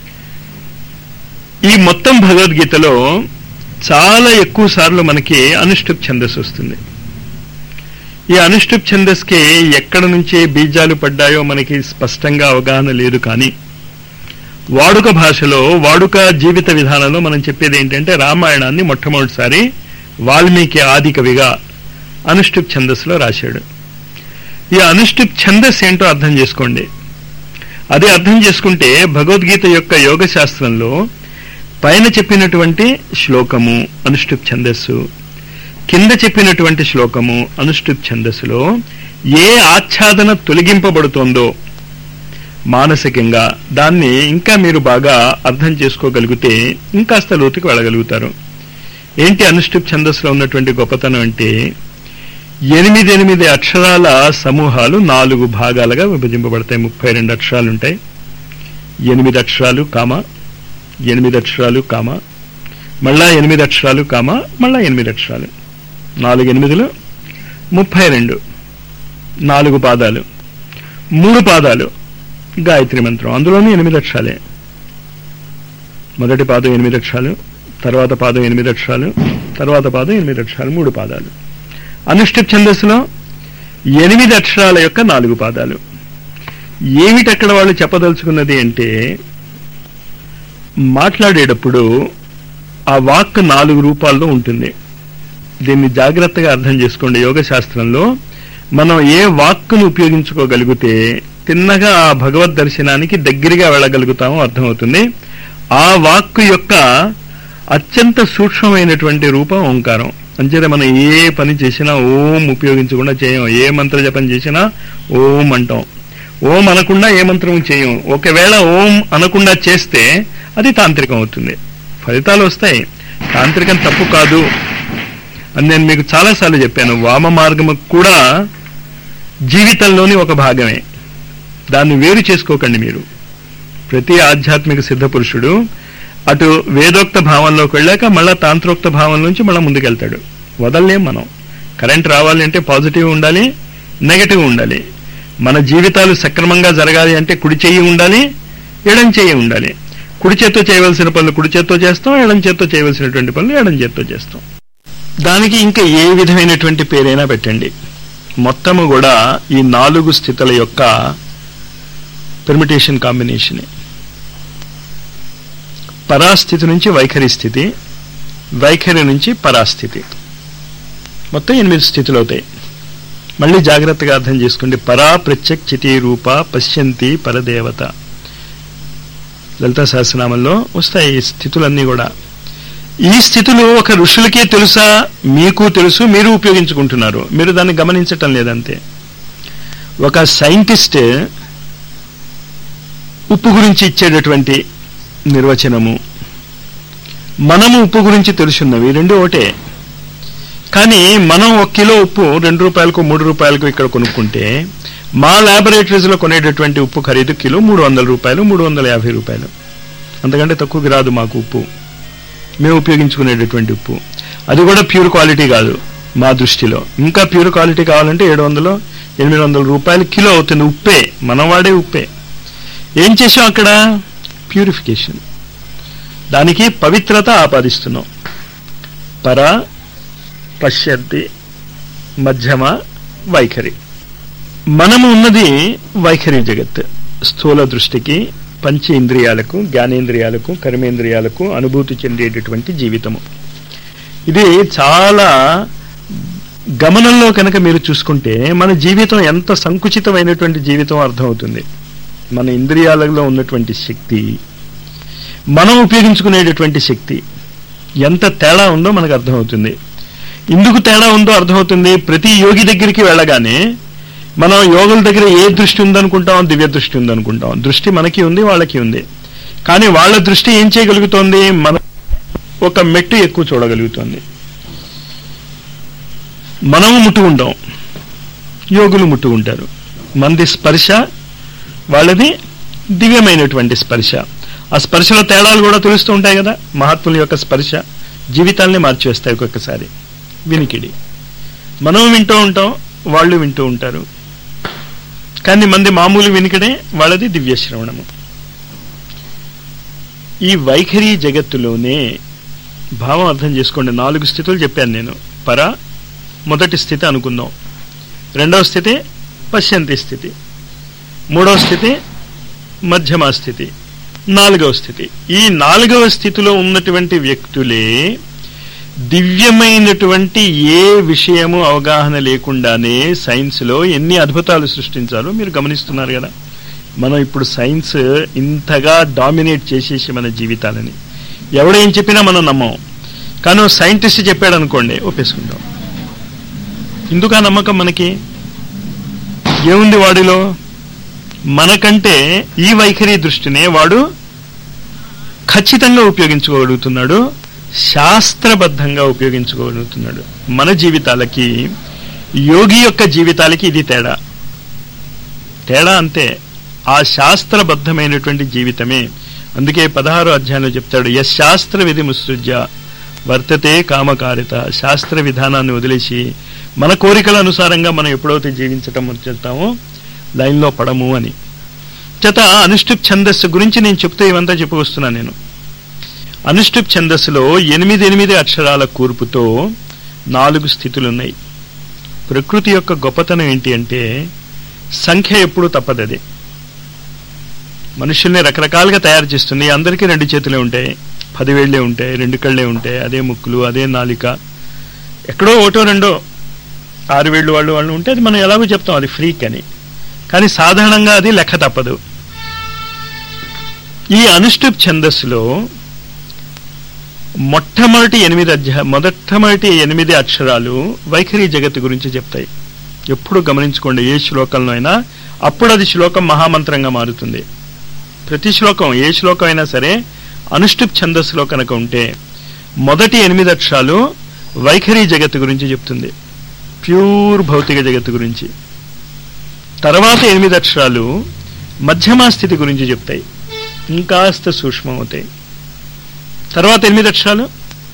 ఈ మొత్తం భగవద్గీతలో చాలా ఎక్కువ సార్లు మనకి అనుష్ఠుప్ ఛందస్సు వస్తుంది. ఈ అనుష్ఠుప్ ఛందస్కి ఎక్కడ నుంచి బీజాలు పడ్డాయో మనకి స్పష్టంగా అవగాహన లేదు. కానీ వాడుక భాషలో, వాడుక జీవిత విధానంలో మనం చెప్పేది ఏంటంటే, రామాయణాన్ని మొట్టమొదటిసారి వాల్మీకి ఆది కవిగా అనుష్ఠుప్ ఛందస్సులో రాశాడు. ఈ అనుష్ఠుప్ ఛందస్సు ఏంటో అర్థం చేసుకోండి. అది అర్థం చేసుకుంటే భగవద్గీత యొక్క యోగ శాస్త్రంలో పైన చెప్పినటువంటి శ్లోకము అనుష్ఠుప్ ఛందస్సు, కింద చెప్పినటువంటి శ్లోకము అనుష్ఠుప్ ఛందస్సులో ఏ ఆచ్ఛాదన తొలగింపబడుతోందో మానసికంగా, దాన్ని ఇంకా మీరు బాగా అర్థం చేసుకోగలిగితే ఇంకాస్త లోతుకు వెళ్ళగలుగుతారు. ఏంటి అనుష్ఠుప్ ఛందస్సులో ఉన్నటువంటి గొప్పతనం అంటే, ఎనిమిది ఎనిమిది అక్షరాల సమూహాలు నాలుగు భాగాలుగా విభజింపబడతాయి. ముప్పై రెండు అక్షరాలు ఉంటాయి. ఎనిమిది అక్షరాలు కామ, ఎనిమిది అక్షరాలు కామ, మళ్ళా ఎనిమిది అక్షరాలు కామ, మళ్ళా ఎనిమిది అక్షరాలు, నాలుగు ఎనిమిదిలు ముప్పై రెండు. నాలుగు పాదాలు, మూడు పాదాలు గాయత్రి మంత్రం, అందులోనూ ఎనిమిది అక్షరాలే. మొదటి పాదం ఎనిమిది అక్షరాలు, తర్వాత పాదం ఎనిమిది అక్షరాలు, తర్వాత పాదం ఎనిమిది అక్షరాలు, మూడు పాదాలు. అనుష్ఠుప్ ఛందస్సులో ఎనిమిది అక్షరాల యొక్క నాలుగు పాదాలు. ఏమిటక్కడ వాళ్ళు చెప్పదలుచుకున్నది అంటే, మాట్లాడేటప్పుడు ఆ వాక్ నాలుగు రూపాల్లో ఉంటుంది. దీన్ని జాగ్రత్తగా అర్థం చేసుకోండి. యోగ శాస్త్రంలో మనం ఏ వాక్కును ఉపయోగించుకోగలిగితే తిన్నగా ఆ భగవద్ దర్శనానికి దగ్గరగా వెళ్ళగలుగుతామో అర్థమవుతుంది. ఆ వాక్కు యొక్క అత్యంత సూక్ష్మమైనటువంటి రూపం ఓంకారం. అంచేత మనం ఏ పని చేసినా ఓం ఉపయోగించకుండా చేయం. ఏ మంత్ర జపం చేసినా ఓం అంటాం. ఓం అనకుండా ఏ మంత్రం చేయం. ఒకవేళ ఓం అనకుండా చేస్తే అది తాంత్రికం అవుతుంది, ఫలితాలు వస్తాయి. తాంత్రికం తప్పు కాదు అని నేను మీకు చాలాసార్లు చెప్పాను. వామ మార్గము కూడా జీవితంలోని ఒక భాగమే, దాన్ని వేరు చేసుకోకండి మీరు. ప్రతి ఆధ్యాత్మిక సిద్ధ పురుషుడు అటు వేదోక్త భావంలోకి వెళ్ళాక మళ్ళా తాంత్రోక్త భావం నుంచి మళ్ళీ ముందుకెళ్తాడు. వదలలేం మనం. కరెంట్ రావాలి అంటే పాజిటివ్ ఉండాలి, నెగటివ్ ఉండాలి. మన జీవితాలు సక్రమంగా జరగాలి అంటే కుడి చెయ్యి ఉండాలి, ఎడం చెయ్యి ఉండాలి. కుడి చేత్తో చేయవలసిన పనులు కుడి చేత్తో చేస్తాం, ఎడం చేత్తో చేయవలసినటువంటి పనులు ఎడం చేత్తో చేస్తాం. దానికి ఇంకా ఏ విధమైనటువంటి పేరైనా పెట్టండి. మొత్తము కూడా ఈ నాలుగు స్థితుల యొక్క పెర్మిటేషన్ కాంబినేషనే. పరాస్థితి నుంచి వైఖరి స్థితి, వైఖరి నుంచి పరాస్థితి, మొత్తం ఎనిమిది స్థితులు అవుతాయి. మళ్ళీ జాగ్రత్తగా అర్థం చేసుకోండి. పరా ప్రత్యక్ చితి రూప పశ్యంతి పరదేవత, లలితా సహస్రనామంలో వస్తాయి ఈ స్థితులన్నీ కూడా. ఈ స్థితులు ఒక ఋషులకే తెలుసా, మీకు తెలుసు, మీరు ఉపయోగించుకుంటున్నారు, మీరు దాన్ని గమనించటం లేదంతే. ఒక సైంటిస్ట్ ఉప్పు గురించి ఇచ్చేటటువంటి నిర్వచనము, మనము ఉప్పు గురించి తెలుసున్నవి రెండు ఒకటే. కానీ మనం ఒక కిలో ఉప్పు రెండు రూపాయలకు మూడు రూపాయలకు ఇక్కడ కొనుక్కుంటే, మా ల్యాబొరేటరీస్లో కొనేటటువంటి ఉప్పు ఖరీదు కిలో మూడు వందల రూపాయలు మూడు వందల యాభై రూపాయలు అంతకంటే తక్కువకి రాదు మాకు ఉప్పు, మేము ఉపయోగించుకునేటటువంటి ఉప్పు. అది కూడా ప్యూర్ క్వాలిటీ కాదు మా దృష్టిలో. ఇంకా ప్యూర్ క్వాలిటీ కావాలంటే ఏడు వందలు ఎనిమిది వందల రూపాయలు కిలో అవుతుంది ఉప్పే, మనం వాడే ఉప్పే. ఏం చేసాం అక్కడ? ప్యూరిఫికేషన్. దానికి పవిత్రత ఆపాదిస్తున్నాం. పర, పశ్యంతి, మధ్యమ, వైఖరి. మనము ఉన్నది వైఖరి జగత్. స్థూల దృష్టికి, పంచ ఇంద్రియాలకు, జ్ఞానేంద్రియాలకు, కర్మేంద్రియాలకు అనుభూతి చెందేటటువంటి జీవితము. ఇది చాలా గమనంలో కనుక మీరు చూసుకుంటే మన జీవితం ఎంత సంకుచితమైనటువంటి జీవితం అర్థమవుతుంది. మన ఇంద్రియాలలో ఉన్నటువంటి శక్తి, మనం ఉపయోగించుకునేటటువంటి శక్తి ఎంత తేడా ఉందో మనకు అర్థమవుతుంది. ఎందుకు తేడా ఉందో అర్థమవుతుంది. ప్రతి యోగి దగ్గరికి వెళ్ళగానే మనం యోగుల దగ్గర ఏ దృష్టి ఉందనుకుంటాం? దివ్య దృష్టి ఉందనుకుంటాం. దృష్టి మనకి ఉంది, వాళ్ళకి ఉంది. కానీ వాళ్ళ దృష్టి ఏం చేయగలుగుతోంది? మన ఒక మెట్టు ఎక్కువ చూడగలుగుతోంది. మనము ముట్టుకుంటాం, యోగులు ముట్టుకుంటారు. మనది స్పర్శ, వాళ్ళది దివ్యమైనటువంటి స్పర్శ. ఆ స్పర్శలో తేడాలు కూడా తెలుస్తూ ఉంటాయి కదా. మహాత్ముల యొక్క స్పర్శ జీవితాల్ని మార్చివేస్తాయి ఒక్కొక్కసారి. వినికిడి మనం వింటూ ఉంటాం, వాళ్ళు వింటూ ఉంటారు. కానీ మంది మామూలు వినికిడే, వాళ్ళది దివ్య శ్రవణము. ఈ వైఖరి జగత్తులోనే భావం అర్థం చేసుకోండి. నాలుగు స్థితులు చెప్పాను నేను. పర మొదటి స్థితి అనుకుందాం, రెండవ స్థితి పశ్యంతి స్థితి, మూడవ స్థితి మధ్యమ స్థితి, నాలుగవ స్థితి. ఈ నాలుగవ స్థితిలో ఉన్నటువంటి వ్యక్తులే దివ్యమైనటువంటి ఏ విషయము అవగాహన లేకుండానే సైన్స్ లో ఎన్ని అద్భుతాలు సృష్టించాలో మీరు గమనిస్తున్నారు కదా. మనం ఇప్పుడు సైన్స్ ఇంతగా డామినేట్ చేసేసి మన జీవితాలని ఎవడేం చెప్పినా మనం నమ్మం. కానీ సైంటిస్ట్ చెప్పాడు అనుకోండి, ఒప్పేసుకుంటాం. ఎందుకు ఆ నమ్మకం? మనకి ఏముంది వాడిలో? మనకంటే ఈ వైఖరి దృష్టినే వాడు ఖచ్చితంగా ఉపయోగించుకోగలుగుతున్నాడు, శాస్త్రబద్ధంగా ఉపయోగించుకోగలుగుతున్నాడు. మన జీవితాలకి, యోగి యొక్క జీవితాలకి ఇది తేడా. తేడా అంతే. ఆ శాస్త్రబద్ధమైనటువంటి జీవితమే. అందుకే పదహారో అధ్యాయంలో చెప్తాడు, యశ్ శాస్త్ర విధి ముసృజ్య వర్తతే కామకారిత. శాస్త్ర విధానాన్ని వదిలేసి మన కోరికల అనుసారంగా మనం ఎప్పుడైతే జీవించటం మొదలుపెడతామో లైన్లో పడము అని. చేత అనుష్ఠుప్ ఛందస్సు గురించి నేను చెప్తే ఇవంతా చెప్పుకొస్తున్నాను నేను. అనుష్ఠుప్ ఛందస్సులో ఎనిమిది ఎనిమిది అక్షరాల కూర్పుతో నాలుగు స్థితులున్నాయి. ప్రకృతి యొక్క గొప్పతనం ఏంటి అంటే సంఖ్య ఎప్పుడూ తప్పదది. మనుషుల్ని రకరకాలుగా తయారు చేస్తుంది. అందరికీ రెండు చేతులే ఉంటాయి, పదివేళ్లే ఉంటాయి, రెండు కళ్ళే ఉంటాయి, అదే ముక్కులు, అదే నాలిక. ఎక్కడో ఒకటో రెండో ఆరు వేళ్ళు వాళ్ళు వాళ్ళు ఉంటే అది మనం ఎలాగో చెప్తాం అది ఫ్రీక్ అని. కానీ సాధారణంగా అది లెక్క తప్పదు. ఈ అనుష్ఠుప్ ఛందస్సులో మొట్టమొదటి ఎనిమిది అధ్యాయ మొదటమొదటి ఎనిమిది అక్షరాలు వైఖరి జగత్తు గురించి చెప్తాయి. ఎప్పుడు గమనించుకోండి, ఏ శ్లోకంలో అయినా అప్పుడు అది శ్లోకం మహామంత్రంగా మారుతుంది. ప్రతి శ్లోకం, ఏ శ్లోకం అయినా సరే అనుష్ఠుప్ ఛందస్సులో కనుక ఉంటే మొదటి ఎనిమిది అక్షరాలు వైఖరి జగత్తు గురించి చెప్తుంది, ప్యూర్ భౌతిక జగత్తు గురించి. తర్వాత ఎనిమిది అక్షరాలు మధ్యమా స్థితి గురించి చెప్తాయి, ఇంకాస్త సూక్ష్మం అవుతాయి. తర్వాత ఎనిమిది అక్షరాలు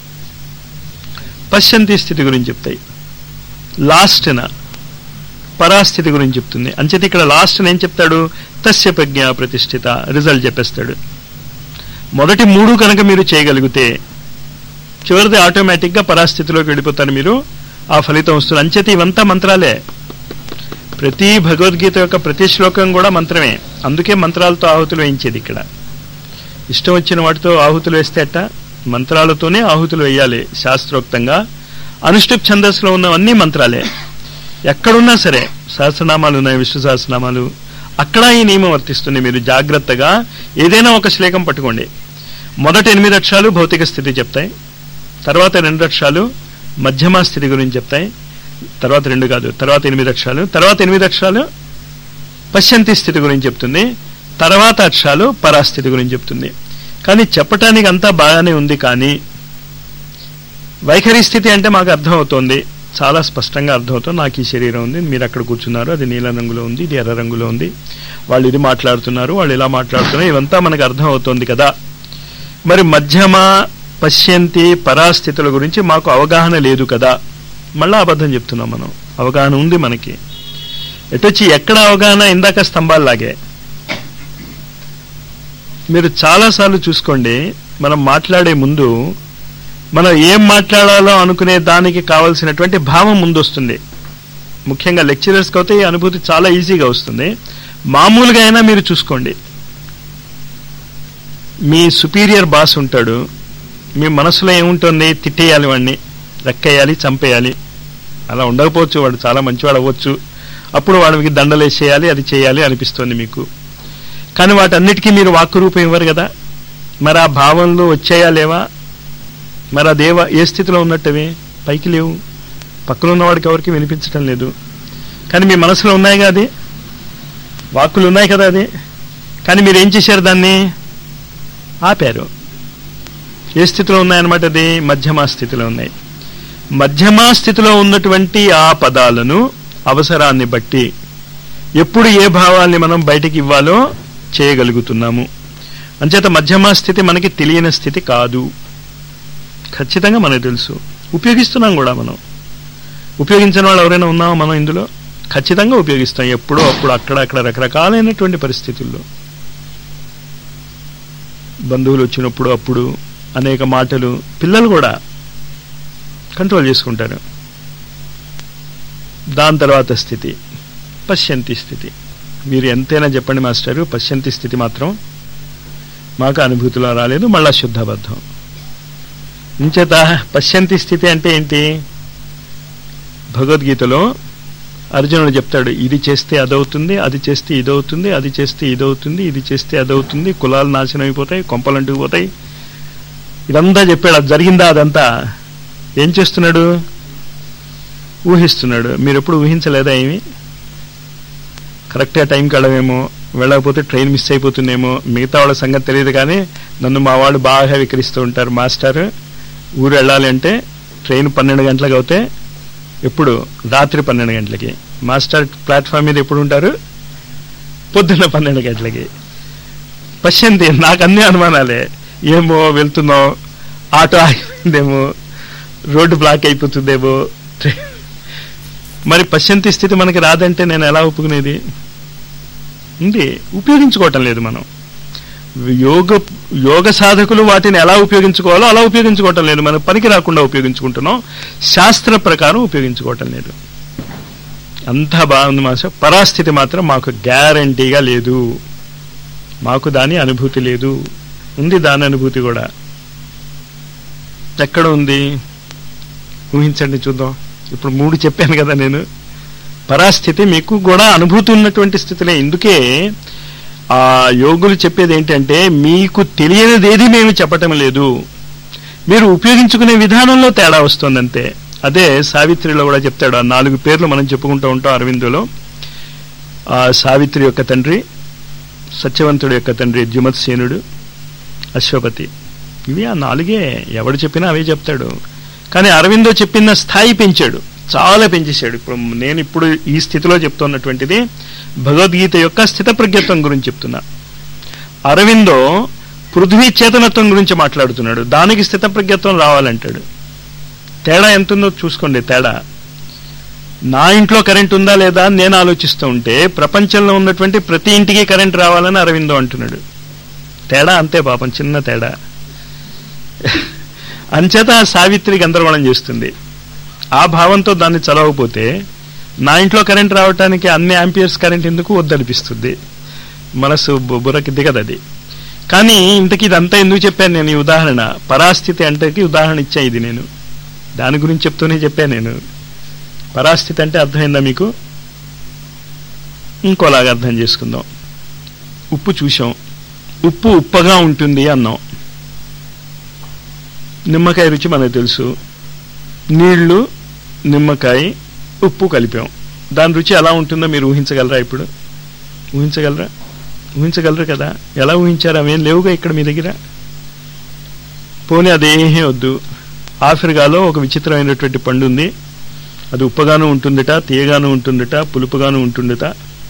పశ్యంతి స్థితి గురించి చెప్తాయి. లాస్ట్న పరాస్థితి గురించి చెప్తుంది. అంచేత ఇక్కడ లాస్ట్ ఏం చెప్తాడు? తస్య ప్రజ్ఞ ప్రతిష్ఠిత, రిజల్ట్ చెప్పేస్తాడు. మొదటి మూడు కనుక మీరు చేయగలిగితే చివరిది ఆటోమేటిక్ గా పరాస్థితిలోకి వెళ్ళిపోతారు మీరు, ఆ ఫలితం వస్తుంది. అంచేత ఇవంతా మంత్రాలే. ప్రతి భగవద్గీత యొక్క ప్రతి శ్లోకం కూడా మంత్రమే. అందుకే మంత్రాలతో ఆహుతులు వేయించేది. ఇక్కడ ఇష్టం వచ్చిన వాటితో ఆహుతులు వేస్తే అట్ట, మంత్రాలతోనే ఆహుతులు వేయాలి శాస్త్రోక్తంగా. అనుష్ఠుప్ ఛందస్సులో ఉన్నవన్నీ మంత్రాలే. ఎక్కడున్నా సరే సహస్రనామాలు ఉన్నాయి, విష్ణు సహస్రనామాలు, అక్కడ ఈ నియమం వర్తిస్తుంది. మీరు జాగ్రత్తగా ఏదైనా ఒక శ్లోకం పట్టుకోండి. మొదటి ఎనిమిది అక్షరాలు భౌతిక స్థితి చెప్తాయి, తర్వాత రెండు అక్షరాలు మధ్యమా స్థితి గురించి చెప్తాయి, తర్వాత రెండు కాదు తర్వాత ఎనిమిది అక్షరాలు, తర్వాత ఎనిమిది అక్షరాలు పశ్యంతి స్థితి గురించి చెప్తుంది, తర్వాత అక్షరాలు పరాస్థితి గురించి చెప్తుంది. కానీ చెప్పటానికి అంతా బాగానే ఉంది. కానీ వైఖరి స్థితి అంటే మాకు అర్థమవుతోంది, చాలా స్పష్టంగా అర్థమవుతుంది. నాకు ఈ శరీరం ఉంది, మీరు అక్కడ కూర్చున్నారు, అది నీల రంగులో ఉంది, ఇది ఎర్ర రంగులో ఉంది, వాళ్ళు ఇది మాట్లాడుతున్నారు, వాళ్ళు ఇలా మాట్లాడుతున్నారు, ఇవంతా మనకు అర్థం అవుతోంది కదా. మరి మధ్యమ పశ్యంతి పరాస్థితుల గురించి మాకు అవగాహన లేదు కదా. మళ్ళా అబద్ధం చెప్తున్నాం మనం. అవగాహన ఉంది మనకి. ఎటొచ్చి ఎక్కడ అవగాహన? ఇందాక స్తంభాల్లాగే మీరు చాలాసార్లు చూసుకోండి, మనం మాట్లాడే ముందు మనం ఏం మాట్లాడాలో అనుకునే దానికి కావలసినటువంటి భావం ముందు వస్తుంది. ముఖ్యంగా లెక్చరర్స్కి అయితే ఈ అనుభూతి చాలా ఈజీగా వస్తుంది. మామూలుగా అయినా మీరు చూసుకోండి, మీ సుపీరియర్ బాస్ ఉంటాడు, మీ మనసులో ఏముంటుంది? తిట్టేయాలి, వాడిని రెక్కేయాలి, చంపేయాలి. అలా ఉండకపోవచ్చు, వాడు చాలా మంచివాడు అవ్వచ్చు, అప్పుడు వాడికి దండలేసేయాలి, అది చేయాలి అనిపిస్తుంది మీకు. కానీ వాటన్నిటికీ మీరు వాక్కు రూపం ఇవ్వరు కదా. మరి ఆ భావంలో వచ్చాయా లేవా? మరి అదేవా ఏ స్థితిలో ఉన్నట్టవి? పైకి లేవు, పక్కన ఉన్నవాడికి ఎవరికి వినిపించటం లేదు. కానీ మీ మనసులో ఉన్నాయిగా, అది వాక్కులు ఉన్నాయి కదా అది. కానీ మీరు ఏం చేశారు? దాన్ని ఆపారు. ఏ స్థితిలో ఉన్నాయన్నమాట? అది మధ్యమా స్థితిలో ఉన్నాయి. మధ్యమా స్థితిలో ఉన్నటువంటి ఆ పదాలను అవసరాన్ని బట్టి ఎప్పుడు ఏ భావాల్ని మనం బయటికి ఇవ్వాలో చేయగలుగుతున్నాము. అంచేత మధ్యమా స్థితి మనకి తెలియని స్థితి కాదు, ఖచ్చితంగా మనకు తెలుసు, ఉపయోగిస్తున్నాం కూడా. మనం ఉపయోగించిన వాళ్ళు ఎవరైనా ఉన్నామో మనం ఇందులో? ఖచ్చితంగా ఉపయోగిస్తాం, ఎప్పుడో అప్పుడు, అక్కడ అక్కడ రకరకాలైనటువంటి పరిస్థితుల్లో. బంధువులు వచ్చినప్పుడు అప్పుడు అనేక మాటలు పిల్లలు కూడా కంట్రోల్ చేసుకుంటారు. దాని తర్వాత స్థితి పశ్యంతి స్థితి. మీరు ఎంతైనా చెప్పండి మాస్టరు, పశ్యంతి స్థితి మాత్రం మాకు అనుభూతిలో రాలేదు, మళ్ళా శుద్ధబద్ధం. ఇంచేత పశ్యంతి స్థితి అంటే ఏంటి? భగవద్గీతలో అర్జునుడు చెప్తాడు, ఇది చేస్తే అదవుతుంది, అది చేస్తే ఇదవుతుంది, అది చేస్తే ఇదవుతుంది, ఇది చేస్తే అదవుతుంది, కులాలు నాశనం అయిపోతాయి, కొంపలు అంటుకుపోతాయి. ఇదంతా చెప్పాడు. అది జరిగిందా? అదంతా ఏం చేస్తున్నాడు? ఊహిస్తున్నాడు. మీరు ఎప్పుడు ఊహించలేదా? ఏమి కరెక్ట్గా టైంకి వెళ్ళవేమో, వెళ్ళకపోతే ట్రైన్ మిస్ అయిపోతుందేమో, మిగతా వాళ్ళ సంగతి తెలియదు. కానీ నన్ను మా వాళ్ళు బాగా వికరిస్తూ ఉంటారు, మాస్టర్ ఊరు వెళ్ళాలి అంటే ట్రైన్ పన్నెండు గంటలకు అవుతే, ఎప్పుడు రాత్రి పన్నెండు గంటలకి. మాస్టర్ ప్లాట్ఫామ్ మీద ఎప్పుడు ఉంటారు? పొద్దున్న పన్నెండు గంటలకి. పశ్యంతి, నాకు అన్ని అనుమానాలే. ఏమో వెళ్తున్నాం, ఆటో ఆగిపోయిందేమో, రోడ్డు బ్లాక్ అయిపోతుందేమో. మరి పశ్యంతి స్థితి మనకి రాదంటే నేను ఎలా ఒప్పుకునేది? ఉంది, ఉపయోగించుకోవటం లేదు మనం. యోగ యోగ సాధకులు వాటిని ఎలా ఉపయోగించుకోవాలో అలా ఉపయోగించుకోవటం లేదు. మనం పనికి రాకుండా ఉపయోగించుకుంటున్నాం, శాస్త్ర ప్రకారం ఉపయోగించుకోవటం లేదు. అంతా బాగుంది మాస్టర్, పరాస్థితి మాత్రం మాకు గ్యారంటీగా లేదు, మాకు దాని అనుభూతి లేదు. ఉంది దాని అనుభూతి కూడా. ఎక్కడ ఉంది? ఊహించండి చూద్దాం. ఇప్పుడు మూడు చెప్పాను కదా నేను. పరాస్థితి మీకు కూడా అనుభూతి ఉన్నటువంటి స్థితిలే. ఇందుకే ఆ యోగులు చెప్పేది ఏంటంటే, మీకు తెలియనిదేది మేము చెప్పటం లేదు, మీరు ఉపయోగించుకునే విధానంలో తేడా వస్తుందంతే. అదే సావిత్రిలో కూడా చెప్తాడు. ఆ నాలుగు పేర్లు మనం చెప్పుకుంటూ ఉంటాం అరవిందులో. ఆ సావిత్రి యొక్క తండ్రి, సత్యవంతుడి యొక్క తండ్రి ద్యుమత్సేనుడు, అశ్వపతి. ఇవి ఆ నాలుగే. ఎవడు చెప్పినా అవే చెప్తాడు. కానీ అరవిందో చెప్పిన స్థాయి పెంచాడు, చాలా పెంచేశాడు. ఇప్పుడు నేను ఇప్పుడు ఈ స్థితిలో చెప్తున్నటువంటిది భగవద్గీత యొక్క స్థితప్రజ్ఞత్వం గురించి చెప్తున్నా. అరవిందో పృథ్వీ చేతనత్వం గురించి మాట్లాడుతున్నాడు, దానికి స్థితప్రజ్ఞత్వం రావాలంటాడు. తేడా ఎంతుందో చూసుకోండి. తేడా, నా ఇంట్లో కరెంట్ ఉందా లేదా అని నేను ఆలోచిస్తూ ఉంటే, ప్రపంచంలో ఉన్నటువంటి ప్రతి ఇంటికి కరెంట్ రావాలని అరవిందో అంటున్నాడు. తేడా అంతే పాపం, చిన్న తేడా. అంచేత సావిత్రి గందరగోళం చేస్తుంది. ఆ భావంతో దాన్ని చదవకపోతే నా ఇంట్లో కరెంట్ రావటానికి అన్ని యాంపియర్స్ కరెంట్ ఎందుకు వద్దనిపిస్తుంది, మనసు బుర్రకి దిగదు అది. కానీ ఇంతకీ ఇదంతా ఎందుకు చెప్పాను నేను? ఈ ఉదాహరణ పరాస్థితి అంటేకి ఉదాహరణ ఇచ్చా. ఇది నేను దాని గురించి చెప్తూనే చెప్పాను నేను. పరాస్థితి అంటే అర్థమైందా మీకు? ఇంకోలాగా అర్థం చేసుకుందాం. ఉప్పు చూసాం, ఉప్పు ఉప్పగా ఉంటుంది అన్నాం. నిమ్మకాయ రుచి మనకు తెలుసు. నీళ్లు, నిమ్మకాయ, ఉప్పు కలిపాం. దాని రుచి ఎలా ఉంటుందో మీరు ఊహించగలరా? ఇప్పుడు ఊహించగలరా? ఊహించగలరు కదా. ఎలా ఊహించారు? అవేం లేవుగా ఇక్కడ మీ దగ్గర. పోనీ అదేమీ వద్దు. ఆఫ్రికాలో ఒక విచిత్రమైనటువంటి పండు ఉంది, అది ఉప్పగాను ఉంటుందట, తీయగాను ఉంటుందట, పులుపుగాను ఉంటుందట.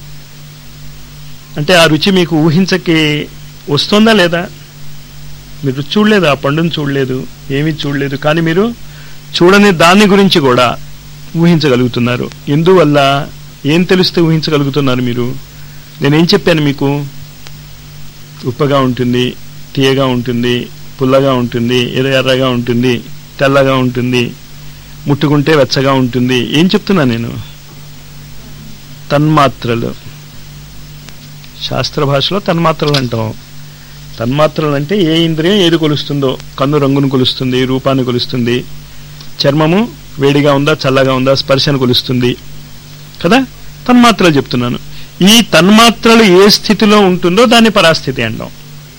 అంటే ఆ రుచి మీకు ఊహించకి వస్తుందా లేదా? మీరు చూడలేదు, ఆ పండును చూడలేదు, ఏమీ చూడలేదు. కానీ మీరు చూడని దాని గురించి కూడా ఊహించగలుగుతున్నారు. ఎందువల్ల? ఏం తెలిస్తే ఊహించగలుగుతున్నారు మీరు? నేనేం చెప్పాను మీకు? ఉప్పగా ఉంటుంది, తీయగా ఉంటుంది, పుల్లగా ఉంటుంది, ఏదో ఎర్రగా ఉంటుంది, తెల్లగా ఉంటుంది, ముట్టుకుంటే వెచ్చగా ఉంటుంది. ఏం చెప్తున్నా నేను? తన్మాత్రలు. శాస్త్ర భాషలో తన్మాత్రలు అంటాం. తన్మాత్రలు అంటే ఏ ఇంద్రియం ఏది కొలుస్తుందో, కన్ను రంగును కొలుస్తుంది, రూపాన్ని కొలుస్తుంది, చర్మము వేడిగా ఉందా చల్లగా ఉందా స్పర్శను కొలుస్తుంది కదా. తన్మాత్రలు చెప్తున్నాను. ఈ తన్మాత్రలు ఏ స్థితిలో ఉంటుందో దాన్ని పరాస్థితి అంటాం.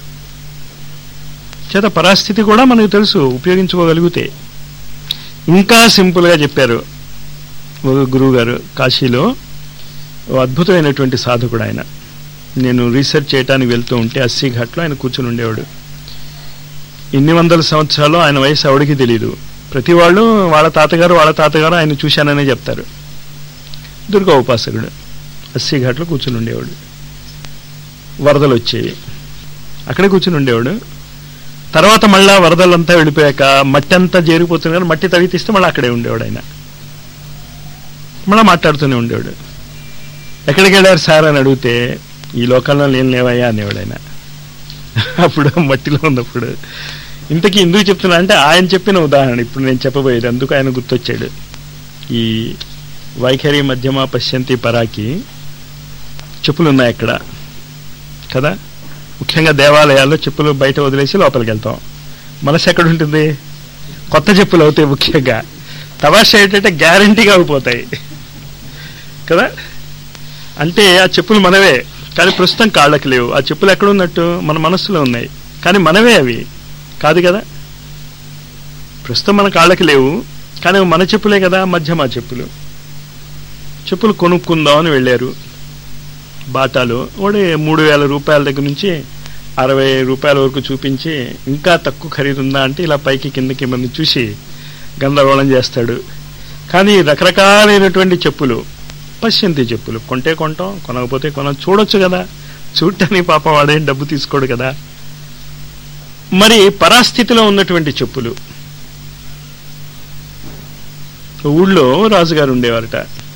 చేత పరాస్థితి కూడా మనకు తెలుసు, ఉపయోగించుకోగలిగితే. ఇంకా సింపుల్గా చెప్పారు ఒక గురువు గారు, కాశీలో ఓ అద్భుతమైనటువంటి సాధకుడు ఆయన. నేను రీసెర్చ్ చేయడానికి వెళ్తూ ఉంటే అస్సీ ఘాట్లో ఆయన కూర్చుని ఉండేవాడు. ఇన్ని వందల సంవత్సరాలు ఆయన వయసు ఎవడికి తెలియదు. ప్రతి వాళ్ళు వాళ్ళ తాతగారు వాళ్ళ తాతగారు ఆయన చూశాననే చెప్తారు. దుర్గా ఉపాసకుడు అస్సీ ఘాట్లో కూర్చుని ఉండేవాడు. వరదలు వచ్చేవి, అక్కడే కూర్చుని ఉండేవాడు. తర్వాత మళ్ళా వరదలంతా వెళ్ళిపోయాక మట్టి అంతా చేరిపోతుంది కానీ మట్టి తవ్వి తీస్తే మళ్ళీ అక్కడే ఉండేవాడు ఆయన. మళ్ళీ మాట్లాడుతూనే ఉండేవాడు. ఎక్కడికి వెళ్ళారు సార్ అని అడిగితే ఈ లోకల్లో నేను లేవయ్యా అనేవాడు ఆయన. అప్పుడు మట్టిలో ఉన్నప్పుడు. ఇంతకీ ఎందుకు చెప్తున్నా అంటే ఆయన చెప్పిన ఉదాహరణ ఇప్పుడు నేను చెప్పబోయేది, అందుకు ఆయన గుర్తొచ్చాడు. ఈ వైఖరి మధ్యమ పశ్యంతి పరాకి చెప్పులు ఉన్నాయి అక్కడ కదా. ముఖ్యంగా దేవాలయాల్లో చెప్పులు బయట వదిలేసి లోపలికి వెళ్తాం. మనసు ఎక్కడ ఉంటుంది? కొత్త చెప్పులు అవుతాయి. ముఖ్యంగా తమాషా ఏంటంటే గ్యారంటీగా అయిపోతాయి కదా. అంటే ఆ చెప్పులు మనవే కానీ ప్రస్తుతం కాళ్ళకి లేవు. ఆ చెప్పులు ఎక్కడ ఉన్నట్టు? మన మనస్సులో ఉన్నాయి కానీ మనవే అవి కాదు కదా. ప్రస్తుతం మన కాళ్ళకి లేవు కానీ మన చెప్పులే కదా. మధ్యమ చెప్పులు చెప్పులు కొనుక్కుందాం అని వెళ్ళారు. బాటాలు వాడు మూడు వేల రూపాయల దగ్గర నుంచి అరవై రూపాయల వరకు చూపించి ఇంకా తక్కువ ఖరీదు ఉందా అంటే ఇలా పైకి కిందకి మంది చూసి గందరగోళం చేస్తాడు. కానీ రకరకాలైనటువంటి చెప్పులు, పశ్యంతి చెప్పులు, కొంటే కొంటాం, కొనకపోతే కొన, చూడొచ్చు కదా. చూడటానికి పాప వాడేం డబ్బు తీసుకోడు కదా. మరి పరాస్థితిలో ఉన్నటువంటి చెప్పులు. ఊళ్ళో రాజుగారు ఉండేవారట.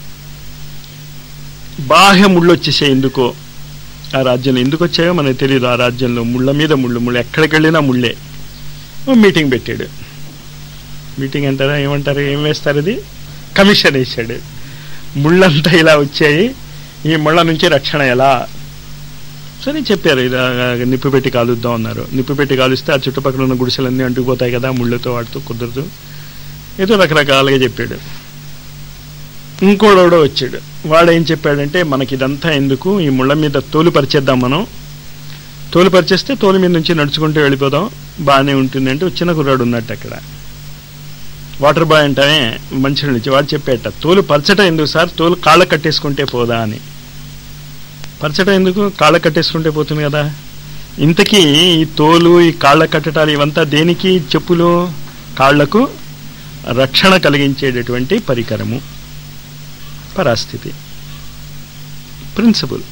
బాహ్య ముళ్ళు వచ్చేసాయి. ఎందుకో ఆ రాజ్యంలో ఎందుకు వచ్చాయో మనకు తెలియదు. ఆ రాజ్యంలో ముళ్ళ మీద ముళ్ళు, ముళ్ళు ఎక్కడికి వెళ్ళినా ముళ్ళే. మీటింగ్ పెట్టాడు. మీటింగ్ అంటారా ఏమంటారు, ఏం వేస్తారు, అది కమిషన్ వేసాడు. ముళ్ళంతా ఇలా వచ్చాయి, ఈ ముళ్ళ నుంచి రక్షణ ఎలా సరే చెప్పారు. ఇలా నిప్పు పెట్టి కాలుద్దాం అన్నారు. నిప్పు పెట్టి కాలుస్తే ఆ చుట్టుపక్కల ఉన్న గుడిసెలన్నీ అంటుకుపోతాయి కదా, ముళ్ళతో వాడుతూ కుదరదు, ఏదో రకరకాలుగా చెప్పాడు. ఇంకోడోడో వచ్చాడు. వాడేం చెప్పాడంటే మనకి ఇదంతా ఎందుకు, ఈ ముళ్ళ మీద తోలు పరిచేద్దాం, మనం తోలు పరిచేస్తే తోలు మీద నుంచి నడుచుకుంటూ వెళ్ళిపోదాం, బాగానే ఉంటుంది అంటే చిన్న కుర్రాడు ఉన్నట్టు అక్కడ. వాటర్ బాయ్ అంటానే మంచి నుంచి వాడు చెప్పేట, తోలు పరచటం ఎందుకు సార్, తోలు కాళ్ళ కట్టేసుకుంటే పోదా అని. పరచటం ఎందుకు, కాళ్ళ కట్టేసుకుంటే పోతుంది కదా. ఇంతకీ ఈ తోలు, ఈ కాళ్ళ కట్టడాలు ఇవంతా దేనికి? చెప్పులు కాళ్లకు రక్షణ కలిగించేటటువంటి పరికరము. పరాస్థితి ప్రిన్సిపుల్.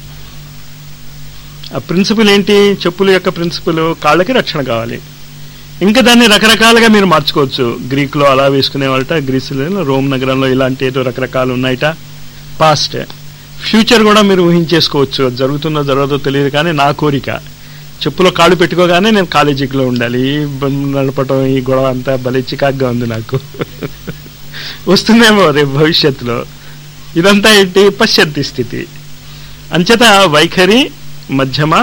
ఆ ప్రిన్సిపుల్ ఏంటి? చెప్పుల యొక్క ప్రిన్సిపుల్ కాళ్ళకి రక్షణ కావాలి. ఇంకా దాన్ని రకరకాలుగా మీరు మార్చుకోవచ్చు. గ్రీక్లో అలా వేసుకునేవాళ్ళట, గ్రీసులో, రోమ్ నగరంలో ఇలాంటి ఏదో రకరకాలు ఉన్నాయట. పాస్ట్ ఫ్యూచర్ కూడా మీరు ఊహించేసుకోవచ్చు. జరుగుతుందో జరగదో తెలియదు కానీ నా కోరిక చెప్పులో కాళ్ళు పెట్టుకోగానే నేను కాలేజీలో ఉండాలి. నడపటం ఈ గొడవ అంతా భలే చికాగ్గా ఉంది నాకు. వస్తుందేమో రేపు భవిష్యత్తులో. ఇదంతా ఏంటి? పశ్యంతి స్థితి. అంచేత వైఖరి మధ్యమ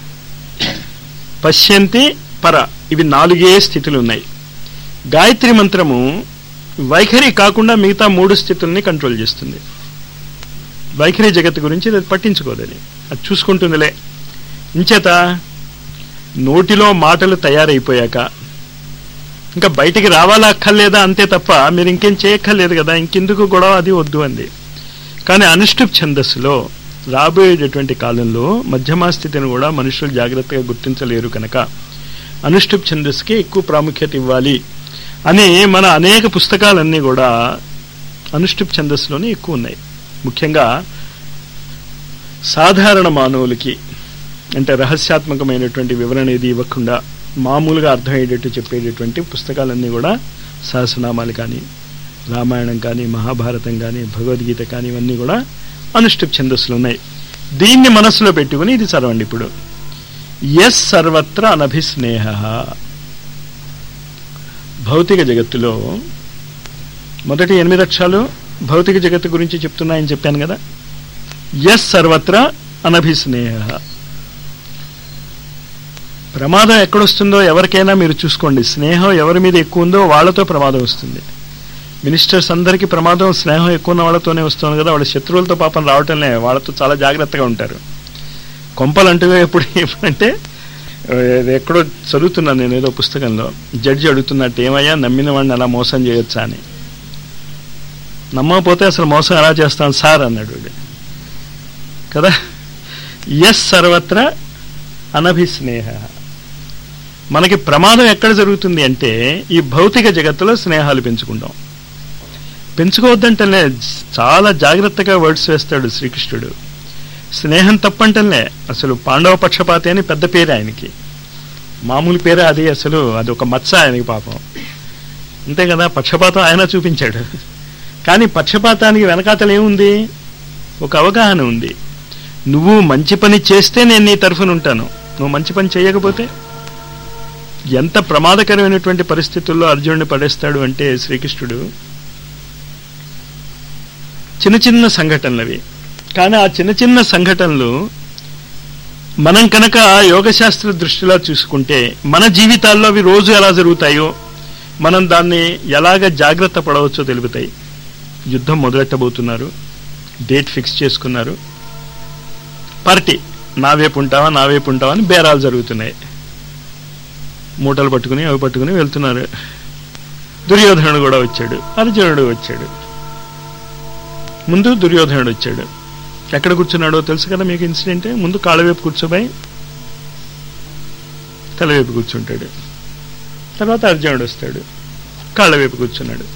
పశ్యంతి పర, ఇవి నాలుగే స్థితులు ఉన్నాయి. గాయత్రి మంత్రము వైఖరి కాకుండా మిగతా మూడు స్థితుల్ని కంట్రోల్ చేస్తుంది. వైఖరి జగత్తు గురించి అది పట్టించుకోదని, అది చూసుకుంటుందిలే. ఇంచేత నోటిలో మాటలు తయారైపోయాక ఇంకా బయటికి రావాలా అక్కర్లేదా అంతే తప్ప మీరు ఇంకేం చేయక్కర్లేదు కదా, ఇంకెందుకు గొడవ, అది వద్దు అంది. కానీ అనుష్ఠుప్ ఛందస్సులో రాబోయేటటువంటి కాలంలో మధ్యమా స్థితిని కూడా మనుషులు జాగ్రత్తగా గుర్తించలేరు కనుక అనుష్ఠుప్ ఛందస్సుకి ఎక్కువ ప్రాముఖ్యత ఇవ్వాలి అని మన అనేక పుస్తకాలన్నీ కూడా అనుష్ఠుప్ ఛందస్సులోనే ఎక్కువ ఉన్నాయి. ముఖ్యంగా సాధారణ మానవులకి అంటే రహస్యాత్మకమైనటువంటి వివరణ ఏది ఇవ్వకుండా మామూలుగా అర్థమయ్యేటట్టు చెప్పేటటువంటి పుస్తకాలన్నీ కూడా సహస్రనామాలు కానీ, రామాయణం కానీ, మహాభారతం కానీ, భగవద్గీత కానీ ఇవన్నీ కూడా అనుష్ఠుప్ ఛందస్సులు ఉన్నాయి. దీన్ని మనస్సులో పెట్టుకుని ఇది చదవండి. ఇప్పుడు యస్ సర్వత్ర అనభిస్నేహ. భౌతిక జగత్తులో మొదటి ఎనిమిది అక్షరాలు భౌతిక జగత్తు గురించి చెప్తున్నాయని చెప్పాను కదా. యస్ సర్వత్ర అనభిస్నేహ. ప్రమాదం ఎక్కడొస్తుందో ఎవరికైనా మీరు చూసుకోండి. స్నేహం ఎవరి మీద ఎక్కువ ఉందో వాళ్ళతో ప్రమాదం వస్తుంది. మినిస్టర్స్ అందరికీ ప్రమాదం స్నేహం ఎక్కువ ఉన్న వాళ్ళతోనే వస్తుంది కదా. వాళ్ళ శత్రువులతో పాపం రావటంలే, వాళ్ళతో చాలా జాగ్రత్తగా ఉంటారు. కొంపలు అంటుగా ఎప్పుడు ఎప్పుడంటే ఎక్కడో చదువుతున్నాను నేను ఏదో పుస్తకంలో, జడ్జి అడుగుతున్నట్టు, ఏమయ్యా నమ్మిన వాడిని అలా మోసం చేయొచ్చా అని. నమ్మకపోతే అసలు మోసం ఎలా చేస్తాను సార్ అన్నాడు కదా. యస్ సర్వత్ర అనభిస్నేహ. మనకి ప్రమాదం ఎక్కడ జరుగుతుంది అంటే ఈ భౌతిక జగత్తులో స్నేహాలు పెంచుకుంటాం. పెంచుకోవద్దంటలే, చాలా జాగ్రత్తగా వర్డ్స్ వేస్తాడు శ్రీకృష్ణుడు. స్నేహం తప్పంటలే. అసలు పాండవ పక్షపాతి అని పెద్ద పేరు ఆయనకి, మామూలు పేరు అది. అసలు అది ఒక మచ్చ ఆయనకి పాపం, అంతే కదా. పక్షపాతం ఆయన చూపించాడు. కానీ పక్షపాతానికి వెనకాతలు ఏముంది? ఒక అవగాహన ఉంది. నువ్వు మంచి పని చేస్తే నేను నీ తరఫున ఉంటాను, నువ్వు మంచి పని చేయకపోతే. ఎంత ప్రమాదకరమైనటువంటి పరిస్థితుల్లో అర్జునుడిని పడేస్తాడు అంటే శ్రీకృష్ణుడు. చిన్న చిన్న సంఘటనలవి, కానీ ఆ చిన్న చిన్న సంఘటనలు మనం కనుక యోగశాస్త్ర దృష్టిలో చూసుకుంటే మన జీవితాల్లో అవి రోజు ఎలా జరుగుతాయో మనం దాన్ని ఎలాగ జాగ్రత్త పడవచ్చో తెలుపుతాయి. యుద్ధం మొదలెట్టబోతున్నారు, డేట్ ఫిక్స్ చేసుకున్నారు, పార్టీ నా వైపు ఉంటావా నా వైపు ఉంటావా అని బేరాలు జరుగుతున్నాయి. మూటలు పట్టుకుని అవి పట్టుకుని వెళ్తున్నారు. దుర్యోధనుడు కూడా వచ్చాడు, అర్జునుడు వచ్చాడు. ముందు దుర్యోధనుడు వచ్చాడు. ఎక్కడ కూర్చున్నాడో తెలుసు కదా మీకు ఇన్సిడెంట్. ముందు కాళ్ళవైపు కూర్చోబోయి తలవైపు కూర్చుంటాడు. తర్వాత అర్జునుడు వస్తాడు, కాళ్ళవైపు కూర్చున్నాడు.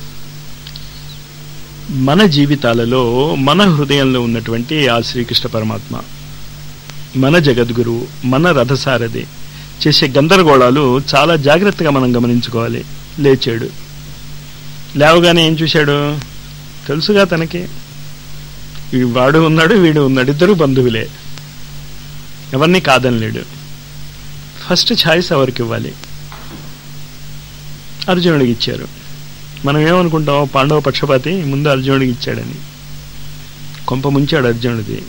మన జీవితాలలో మన హృదయంలో ఉన్నటువంటి ఆ శ్రీకృష్ణ పరమాత్మ, మన జగద్గురువు, మన రథసారథి చేసే గందరగోళాలు చాలా జాగ్రత్తగా మనం గమనించుకోవాలి. లేచాడు, లేవగానే ఏం చూశాడు తెలుసుగా తనకి. వాడు ఉన్నాడు, వీడు ఉన్నాడు, ఇద్దరు బంధువులే, ఎవరిని కాదనలేడు. ఫస్ట్ ఛాయిస్ ఎవరికి ఇవ్వాలి? అర్జునుడికి ఇచ్చారు. మనం ఏమనుకుంటాం, పాండవ పక్షపాతి ముందు అర్జునుడికి ఇచ్చాడని. కొంప ముంచాడు అర్జునుడిది.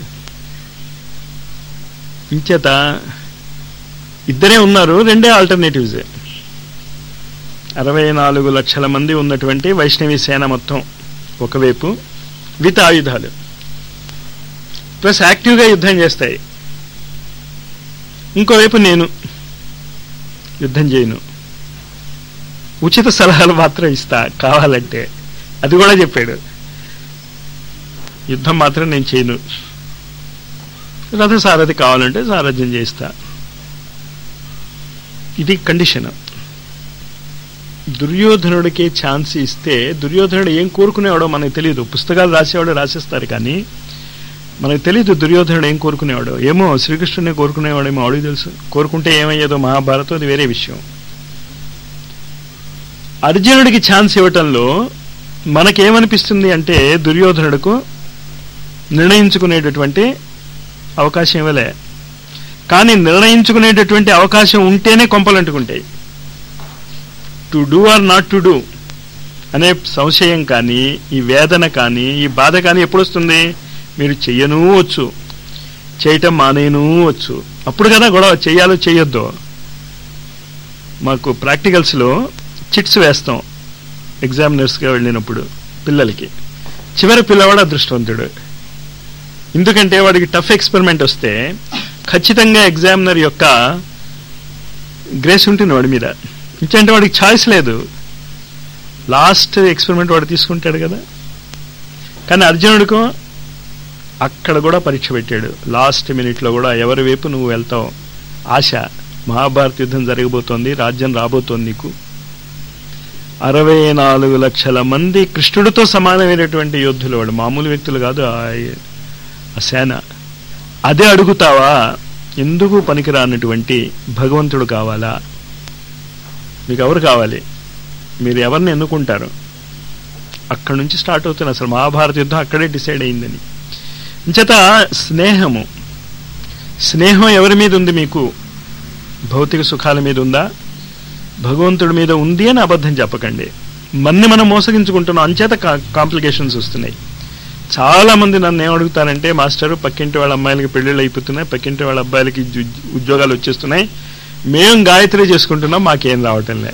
ఇంచేత ఇద్దరే ఉన్నారు, రెండే ఆల్టర్నేటివ్స్. అరవై నాలుగు లక్షల మంది ఉన్నటువంటి వైష్ణవి సేన మొత్తం ఒకవైపు విత్ ఆయుధాలు, ప్లస్ యాక్టివ్గా యుద్ధం చేస్తాయి. ఇంకోవైపు నేను యుద్ధం చేయను, ఉచిత సలహాలు మాత్రం ఇస్తా కావాలంటే. అది కూడా చెప్పాడు, యుద్ధం మాత్రం నేను చేయను, రథ సారథి కావాలంటే సారథ్యం చేస్తా. ఇది కండిషన్. దుర్యోధనుడికి ఛాన్స్ ఇస్తే దుర్యోధనుడు ఏం కోరుకునేవాడో మనకు తెలియదు. పుస్తకాలు రాసేవాడు రాసేస్తారు, కానీ మనకు తెలియదు దుర్యోధనుడు ఏం కోరుకునేవాడో. ఏమో శ్రీకృష్ణుడిని కోరుకునేవాడేమో, ఆవిడికి తెలుసు. కోరుకుంటే ఏమయ్యేదో మహాభారతం, అది వేరే విషయం. అర్జునుడికి ఛాన్స్ ఇవ్వటంలో మనకేమనిపిస్తుంది అంటే దుర్యోధనుడుకు నిర్ణయించుకునేటటువంటి అవకాశం ఇవ్వలే. కానీ నిర్ణయించుకునేటటువంటి అవకాశం ఉంటేనే కొంపలంటుకుంటాయి. To do or not to do అనే సంశయం కానీ, ఈ వేదన కానీ, ఈ బాధ కానీ ఎప్పుడు వస్తుంది? మీరు చెయ్యనూ వచ్చు, చేయటం మానేనూ వచ్చు. అప్పుడు కదా గొడవ, చెయ్యాలో చెయ్యొద్దో. మాకు ప్రాక్టికల్స్లో చిట్స్ వేస్తాం ఎగ్జామినర్స్గా వెళ్ళినప్పుడు పిల్లలకి. చివరి పిల్లవాడు అదృష్టవంతుడు, ఎందుకంటే వాడికి టఫ్ ఎక్స్పెరిమెంట్ వస్తే ఖచ్చితంగా ఎగ్జామినర్ యొక్క గ్రేస్ ఉంటుంది వాడి మీద. ఇంకంటే వాడికి ఛాయిస్ లేదు, లాస్ట్ ఎక్స్పెరిమెంట్ వాడు తీసుకుంటాడు కదా. కానీ అర్జునుడికో అక్కడ కూడా పరీక్ష పెట్టాడు. లాస్ట్ మినిట్లో కూడా ఎవరి వైపు నువ్వు వెళ్తావు ఆశ. మహాభారత యుద్ధం జరగబోతోంది, రాజ్యం రాబోతోంది నీకు. అరవై నాలుగు లక్షల మంది కృష్ణుడితో సమానమైనటువంటి యోధులు, వాడు మామూలు వ్యక్తులు కాదు ఆ సేన. అదే అడుగుతావా? ఎందుకు పనికిరానటువంటి భగవంతుడు కావాలా? మీకు ఎవరు కావాలి? మీరు ఎవరిని ఎన్నుకుంటారు? అక్కడి నుంచి స్టార్ట్ అవుతుంది అసలు మహాభారత యుద్ధం, అక్కడే డిసైడ్ అయిందని. ఇంచేత స్నేహము, స్నేహం ఎవరి మీద ఉంది మీకు? భౌతిక సుఖాల మీద ఉందా? భగవంతుడి మీద ఉంది అని అబద్ధం చెప్పకండి. మన్ని మనం మోసగించుకుంటున్నాం, అంచేత కాంప్లికేషన్స్ వస్తున్నాయి. చాలా మంది నన్ను ఏమడుగుతారంటే, మాస్టరు పక్కింటి వాళ్ళ అమ్మాయిలకి పెళ్ళిళ్ళు అయిపోతున్నాయి, పక్కింటి వాళ్ళ అబ్బాయిలకి ఉద్యోగాలు వచ్చేస్తున్నాయి, మేము గాయత్రి చేసుకుంటున్నాం, మాకేం రావటం లే.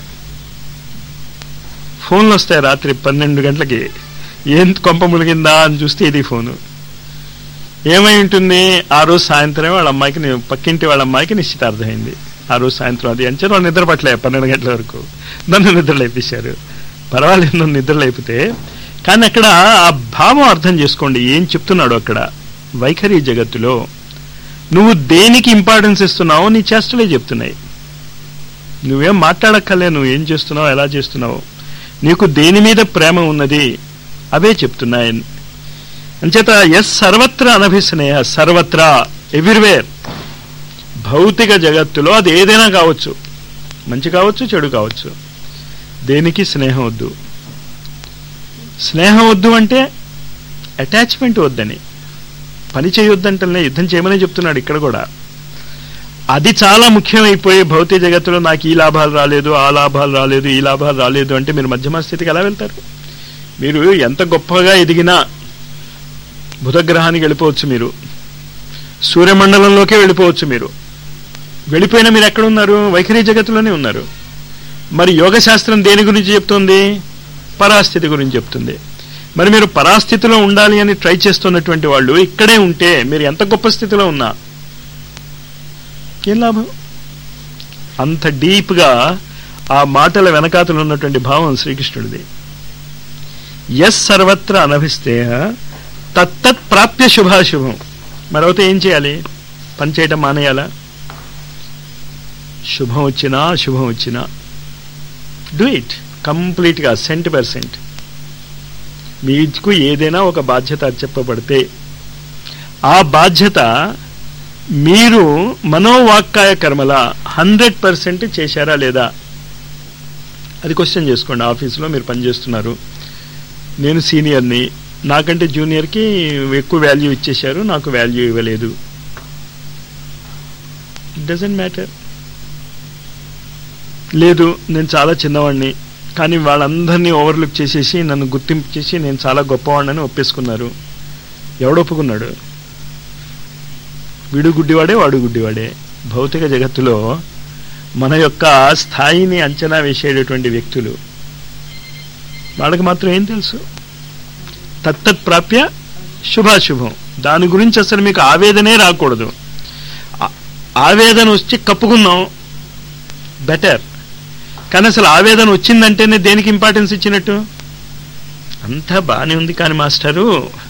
ఫోన్లు వస్తాయి రాత్రి పన్నెండు గంటలకి, ఏం కొంప ములిగిందా అని చూస్తే ఇది ఫోను. ఏమై ఉంటుంది? ఆ రోజు సాయంత్రం వాళ్ళ అమ్మాయికి, పక్కింటి వాళ్ళ అమ్మాయికి నిశ్చితార్థమైంది ఆ రోజు సాయంత్రం. అది అంచే వాళ్ళు నిద్ర పట్టలే పన్నెండు గంటల వరకు, నన్ను నిద్ర లేపేశారు. పర్వాలేదు, నన్ను నిద్ర లేపితే. కానీ అక్కడ ఆ భావం అర్థం చేసుకోండి, ఏం చెప్తున్నాడు అక్కడ. వైఖరి జగత్తులో నువ్వు దేనికి ఇంపార్టెన్స్ ఇస్తున్నావో నీ చేష్టలే చెప్తున్నాయి. నువ్వేం మాట్లాడక్కర్లే, నువ్వు ఏం చేస్తున్నావు, ఎలా చేస్తున్నావు, నీకు దేని మీద ప్రేమ ఉన్నది అవే చెప్తున్నాయి. అంచేత ఎస్ సర్వత్రా అనభిస్నేహ, సర్వత్రా, ఎవ్రీవేర్. భౌతిక జగత్తులో అది ఏదైనా కావచ్చు, మంచి కావచ్చు, చెడు కావచ్చు, దేనికి స్నేహం వద్దు. స్నేహం వద్దు అంటే అటాచ్మెంట్ వద్దని, పని చేయొద్దంటే యుద్ధం చేయమని చెప్తున్నాడు ఇక్కడ కూడా. అది చాలా ముఖ్యమైపోయి భౌతిక జగత్తులో నాకు ఈ లాభాలు రాలేదు, ఆ లాభాలు రాలేదు, ఈ లాభాలు రాలేదు అంటే మీరు మధ్యమ స్థితికి ఎలా వెళ్తారు? మీరు ఎంత గొప్పగా ఎదిగినా బుధగ్రహానికి వెళ్ళిపోవచ్చు, మీరు సూర్యమండలంలోకే వెళ్ళిపోవచ్చు. మీరు వెళ్ళిపోయినా మీరు ఎక్కడ ఉన్నారు? వైఖరి జగత్తులోనే ఉన్నారు. మరి యోగశాస్త్రం దేని గురించి చెప్తుంది? పరాస్థితి గురించి చెప్తుంది. మరి మీరు పరాస్థితిలో ఉండాలి అని ట్రై చేస్తున్నటువంటి వాళ్ళు ఇక్కడే ఉంటే మీరు ఎంత గొప్ప స్థితిలో ఉన్నా ఏం లాభం? అంత డీప్గా ఆ మాటల వెనకాతలు ఉన్నటువంటి భావం శ్రీకృష్ణుడిది. ఎస్ సర్వత్ర అనభిస్తేహ తత్తత్ ప్రాప్య శుభాశుభం. మరొకటి ఏం చేయాలి? పని చేయటం మానేయాలా? శుభం వచ్చినా అశుభం వచ్చినా డూ ఇట్ కంప్లీట్గా, సెంట్ పర్సెంట్. మీకు ఏదైనా ఒక బాధ్యత చెప్పబడితే ఆ బాధ్యత మీరు మనోవాక్కాయ కర్మల హండ్రెడ్ పర్సెంట్ చేశారా లేదా అది క్వశ్చన్ చేసుకోండి. ఆఫీసులో మీరు పనిచేస్తున్నారు, నేను సీనియర్ని, నాకంటే జూనియర్కి ఎక్కువ వాల్యూ ఇచ్చేశారు, నాకు వాల్యూ ఇవ్వలేదు. It doesn't matter. లేదు, నేను చాలా చిన్నవాడిని, కానీ వాళ్ళందరినీ ఓవర్లుక్ చేసేసి నన్ను గుర్తింపు చేసి నేను చాలా గొప్పవాడిని ఒప్పేసుకున్నారు. ఎవడు ఒప్పుకున్నాడు? వీడు గుడ్డివాడే, వాడు గుడ్డివాడే. భౌతిక జగత్తులో మన యొక్క స్థాయిని అంచనా వేసేటటువంటి వ్యక్తులు, వాళ్ళకి మాత్రం ఏం తెలుసు? తత్తత్ ప్రాప్య శుభాశుభం. దాని గురించి అసలు మీకు ఆవేదనే రాకూడదు. ఆవేదన వచ్చి కప్పుకుందాం బెటర్, కానీ అసలు ఆవేదన వచ్చిందంటేనే దేనికి ఇంపార్టెన్స్ ఇచ్చినట్టు? అంతా బాగానే ఉంది కానీ మాస్టరు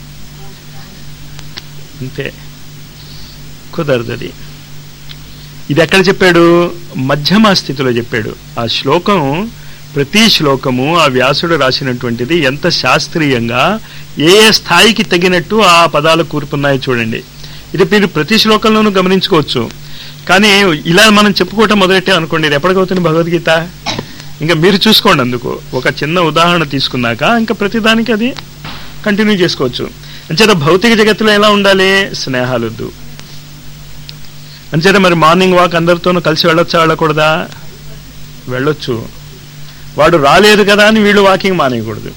అంతే, కుదరదు. అది ఇది ఎక్కడ చెప్పాడు? మధ్యమ స్థితిలో చెప్పాడు. ఆ శ్లోకం, ప్రతి శ్లోకము ఆ వ్యాసుడు రాసినటువంటిది ఎంత శాస్త్రీయంగా ఏ ఏ స్థాయికి తగినట్టు ఆ పదాలు కూర్పున్నాయో చూడండి. ఇది మీరు ప్రతి శ్లోకంలోనూ గమనించుకోవచ్చు. కానీ ఇలా మనం చెప్పుకోవటం మొదలెట్టే అనుకోండి, ఇది ఎప్పటికవుతుంది భగవద్గీత? ఇంకా మీరు చూసుకోండి. అందుకు ఒక చిన్న ఉదాహరణ తీసుకున్నాక ఇంకా ప్రతిదానికి అది కంటిన్యూ చేసుకోవచ్చు. అంచేత భౌతిక జగత్తులో ఎలా ఉండాలి? స్నేహాలొద్దు. అంచేత మరి మార్నింగ్ వాక్ అందరితోనూ కలిసి వెళ్ళొచ్చా, వెళ్ళకూడదా? వెళ్ళొచ్చు. వాడు రాలేదు కదా అని వీళ్ళు వాకింగ్ మానేయకూడదు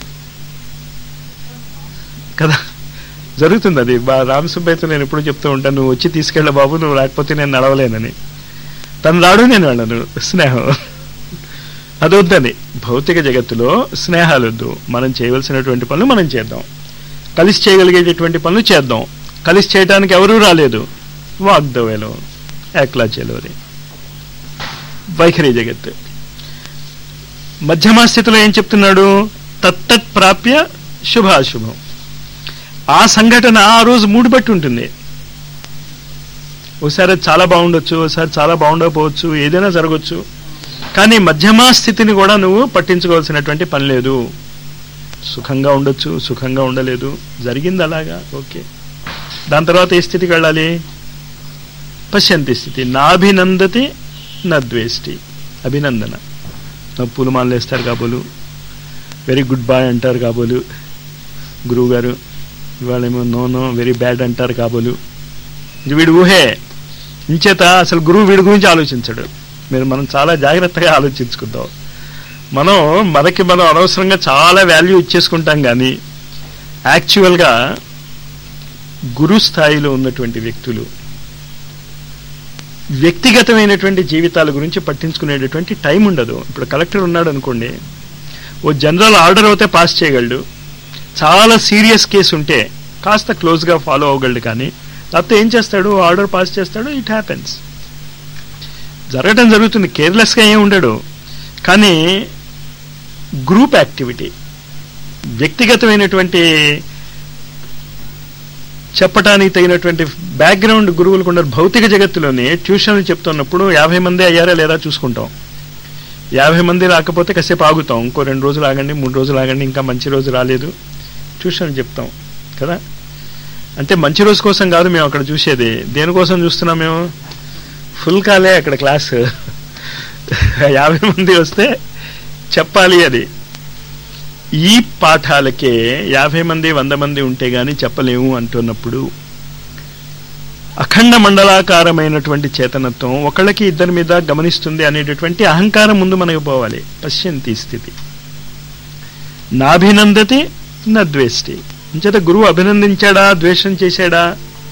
కదా, జరుగుతుంది అది. రామసుబ్బయ్యతో నేను ఎప్పుడు చెప్తూ ఉంటాను, నువ్వు వచ్చి తీసుకెళ్ళ బాబు, నువ్వు రాకపోతే నేను నడవలేనని. తను రాడు, నేను వెళ్ళను. స్నేహం అదొద్దని. భౌతిక జగత్తులో స్నేహాలొద్దు. మనం చేయవలసినటువంటి పనులు మనం చేద్దాం, కలిసి చేయగలిగేటటువంటి పనులు చేద్దాం. కలిసి చేయడానికి ఎవరూ రాలేదు, వాగ్దవేలో ఏక్లా చెలోది. వైఖరి జగత్ మధ్యమ స్థితిలో ఏం చెప్తున్నాడు? తత్తత్ ప్రాప్య శుభాశుభం. ఆ సంఘటన ఆ రోజు మూడు బట్టి ఉంటుంది. ఒకసారి చాలా బాగుండొచ్చు, ఒకసారి చాలా బాగుండకపోవచ్చు, ఏదైనా జరగచ్చు. కానీ మధ్యమ స్థితిని కూడా నువ్వు పట్టించుకోవాల్సినటువంటి పని లేదు. సుఖంగా ఉండొచ్చు, సుఖంగా ఉండలేదు, జరిగింది అలాగా, ఓకే. దాని తర్వాత ఏ స్థితికి వెళ్ళాలి? పశ్యంతి స్థితి. నాభినందతి నద్వేష్టి. అభినందన, పూలు మాలలు వేస్తారు కాబోలు, వెరీ గుడ్ బాయ్ అంటారు కాబోలు గురువు గారు, ఇవాళేమో నో నో వెరీ బ్యాడ్ అంటారు కాబోలు. వీడు ఊహే ఇంచేత అసలు గురువు వీడి గురించి ఆలోచించడు. మీరు మనం చాలా జాగ్రత్తగా ఆలోచించుకుందాం. మనం మనకి మనం అనవసరంగా చాలా వాల్యూ ఇచ్చేసుకుంటాం, కానీ యాక్చువల్గా గురు స్థాయిలో ఉన్నటువంటి వ్యక్తులు వ్యక్తిగతమైనటువంటి జీవితాల గురించి పట్టించుకునేటటువంటి టైం ఉండదు. ఇప్పుడు కలెక్టర్ ఉన్నాడు అనుకోండి, ఓ జనరల్ ఆర్డర్ అయితే పాస్ చేయగలడు, చాలా సీరియస్ కేసు ఉంటే కాస్త క్లోజ్గా ఫాలో అవ్వగలడు, కానీ లేకపోతే ఏం చేస్తాడు, ఆర్డర్ పాస్ చేస్తాడు, ఇట్ హ్యాపెన్స్, జరగటం జరుగుతుంది, కేర్లెస్గా ఏం ఉండడు. కానీ గ్రూప్ యాక్టివిటీ, వ్యక్తిగతమైనటువంటి చెప్పటానికి తగినటువంటి బ్యాక్గ్రౌండ్ గురువులు కొందరు భౌతిక జగత్తులోనే ట్యూషన్లు చెప్తున్నప్పుడు యాభై మంది అయ్యారా లేదా చూసుకుంటాం. యాభై మంది రాకపోతే కాసేపు ఆగుతాం, ఇంకో రెండు రోజులు ఆగండి, మూడు రోజులు ఆగండి, ఇంకా మంచి రోజు రాలేదు, ట్యూషన్లు చెప్తాం కదా. అంటే మంచి రోజు కోసం కాదు మేము అక్కడ చూసేది, దేనికోసం చూస్తున్నాం మేము, ఫుల్ కాలే అక్కడ క్లాస్, యాభై మంది వస్తే చెప్పాలి. అది ఈ పాఠాలకే యాభై మంది వంద మంది ఉంటే గాని చెప్పలేము అంటున్నప్పుడు అఖండ మండలాకారమైనటువంటి చేతనత్వం ఒకళ్ళకి ఇద్దరి మీద గమనిస్తుంది అనేటటువంటి అహంకారం ముందు మనకు పోవాలి. పశ్యంతి స్థితి నాభినందతి నద్వేష్టి. అంచేత గురువు అభినందించాడా ద్వేషం చేశాడా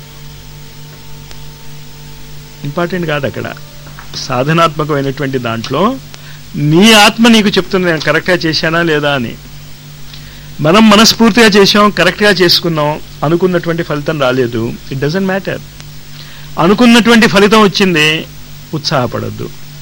ఇంపార్టెంట్ కాదు. అక్కడ సాధనాత్మకమైనటువంటి దాంట్లో నీ ఆత్మ నీకు చెప్తుంది నేను కరెక్ట్గా చేశానా లేదా అని. మనం మనస్ఫూర్తిగా చేసాం, కరెక్ట్గా చేసుకున్నాం, అనుకున్నటువంటి ఫలితం రాలేదు, ఇట్ డజంట్ మ్యాటర్. అనుకున్నటువంటి ఫలితం వచ్చింది, ఉత్సాహపడద్దు.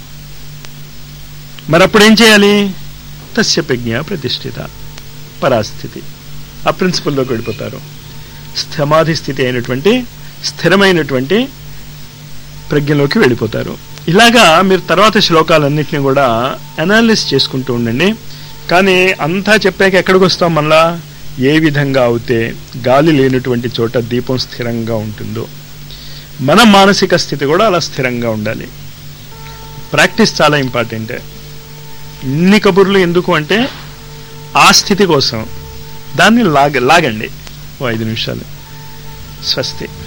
మరి అప్పుడు ఏం చేయాలి, తస్య ప్రజ్ఞ ప్రతిష్ఠిత పరాస్థితి, ఆ ప్రిన్సిపల్లోకి వెళ్ళిపోతారు. సమాధి స్థితి అయినటువంటి స్థిరమైనటువంటి ప్రజ్ఞలోకి వెళ్ళిపోతారు. ఇలాగా మీరు తర్వాత శ్లోకాలన్నింటినీ కూడా అనాలిసిస్ చేసుకుంటూ ఉండండి. కానీ అంతా చెప్పాక ఎక్కడికి వస్తాం, మళ్ళా ఏ విధంగా అయితే గాలి లేనటువంటి చోట దీపం స్థిరంగా ఉంటుందో మన మానసిక స్థితి కూడా అలా స్థిరంగా ఉండాలి. ప్రాక్టీస్ చాలా ఇంపార్టెంట్. ఇన్ని కబుర్లు ఎందుకు అంటే ఆ స్థితి కోసం. దాన్ని లాగ లాగండి ఓ ఐదు నిమిషాలు. స్వస్తి.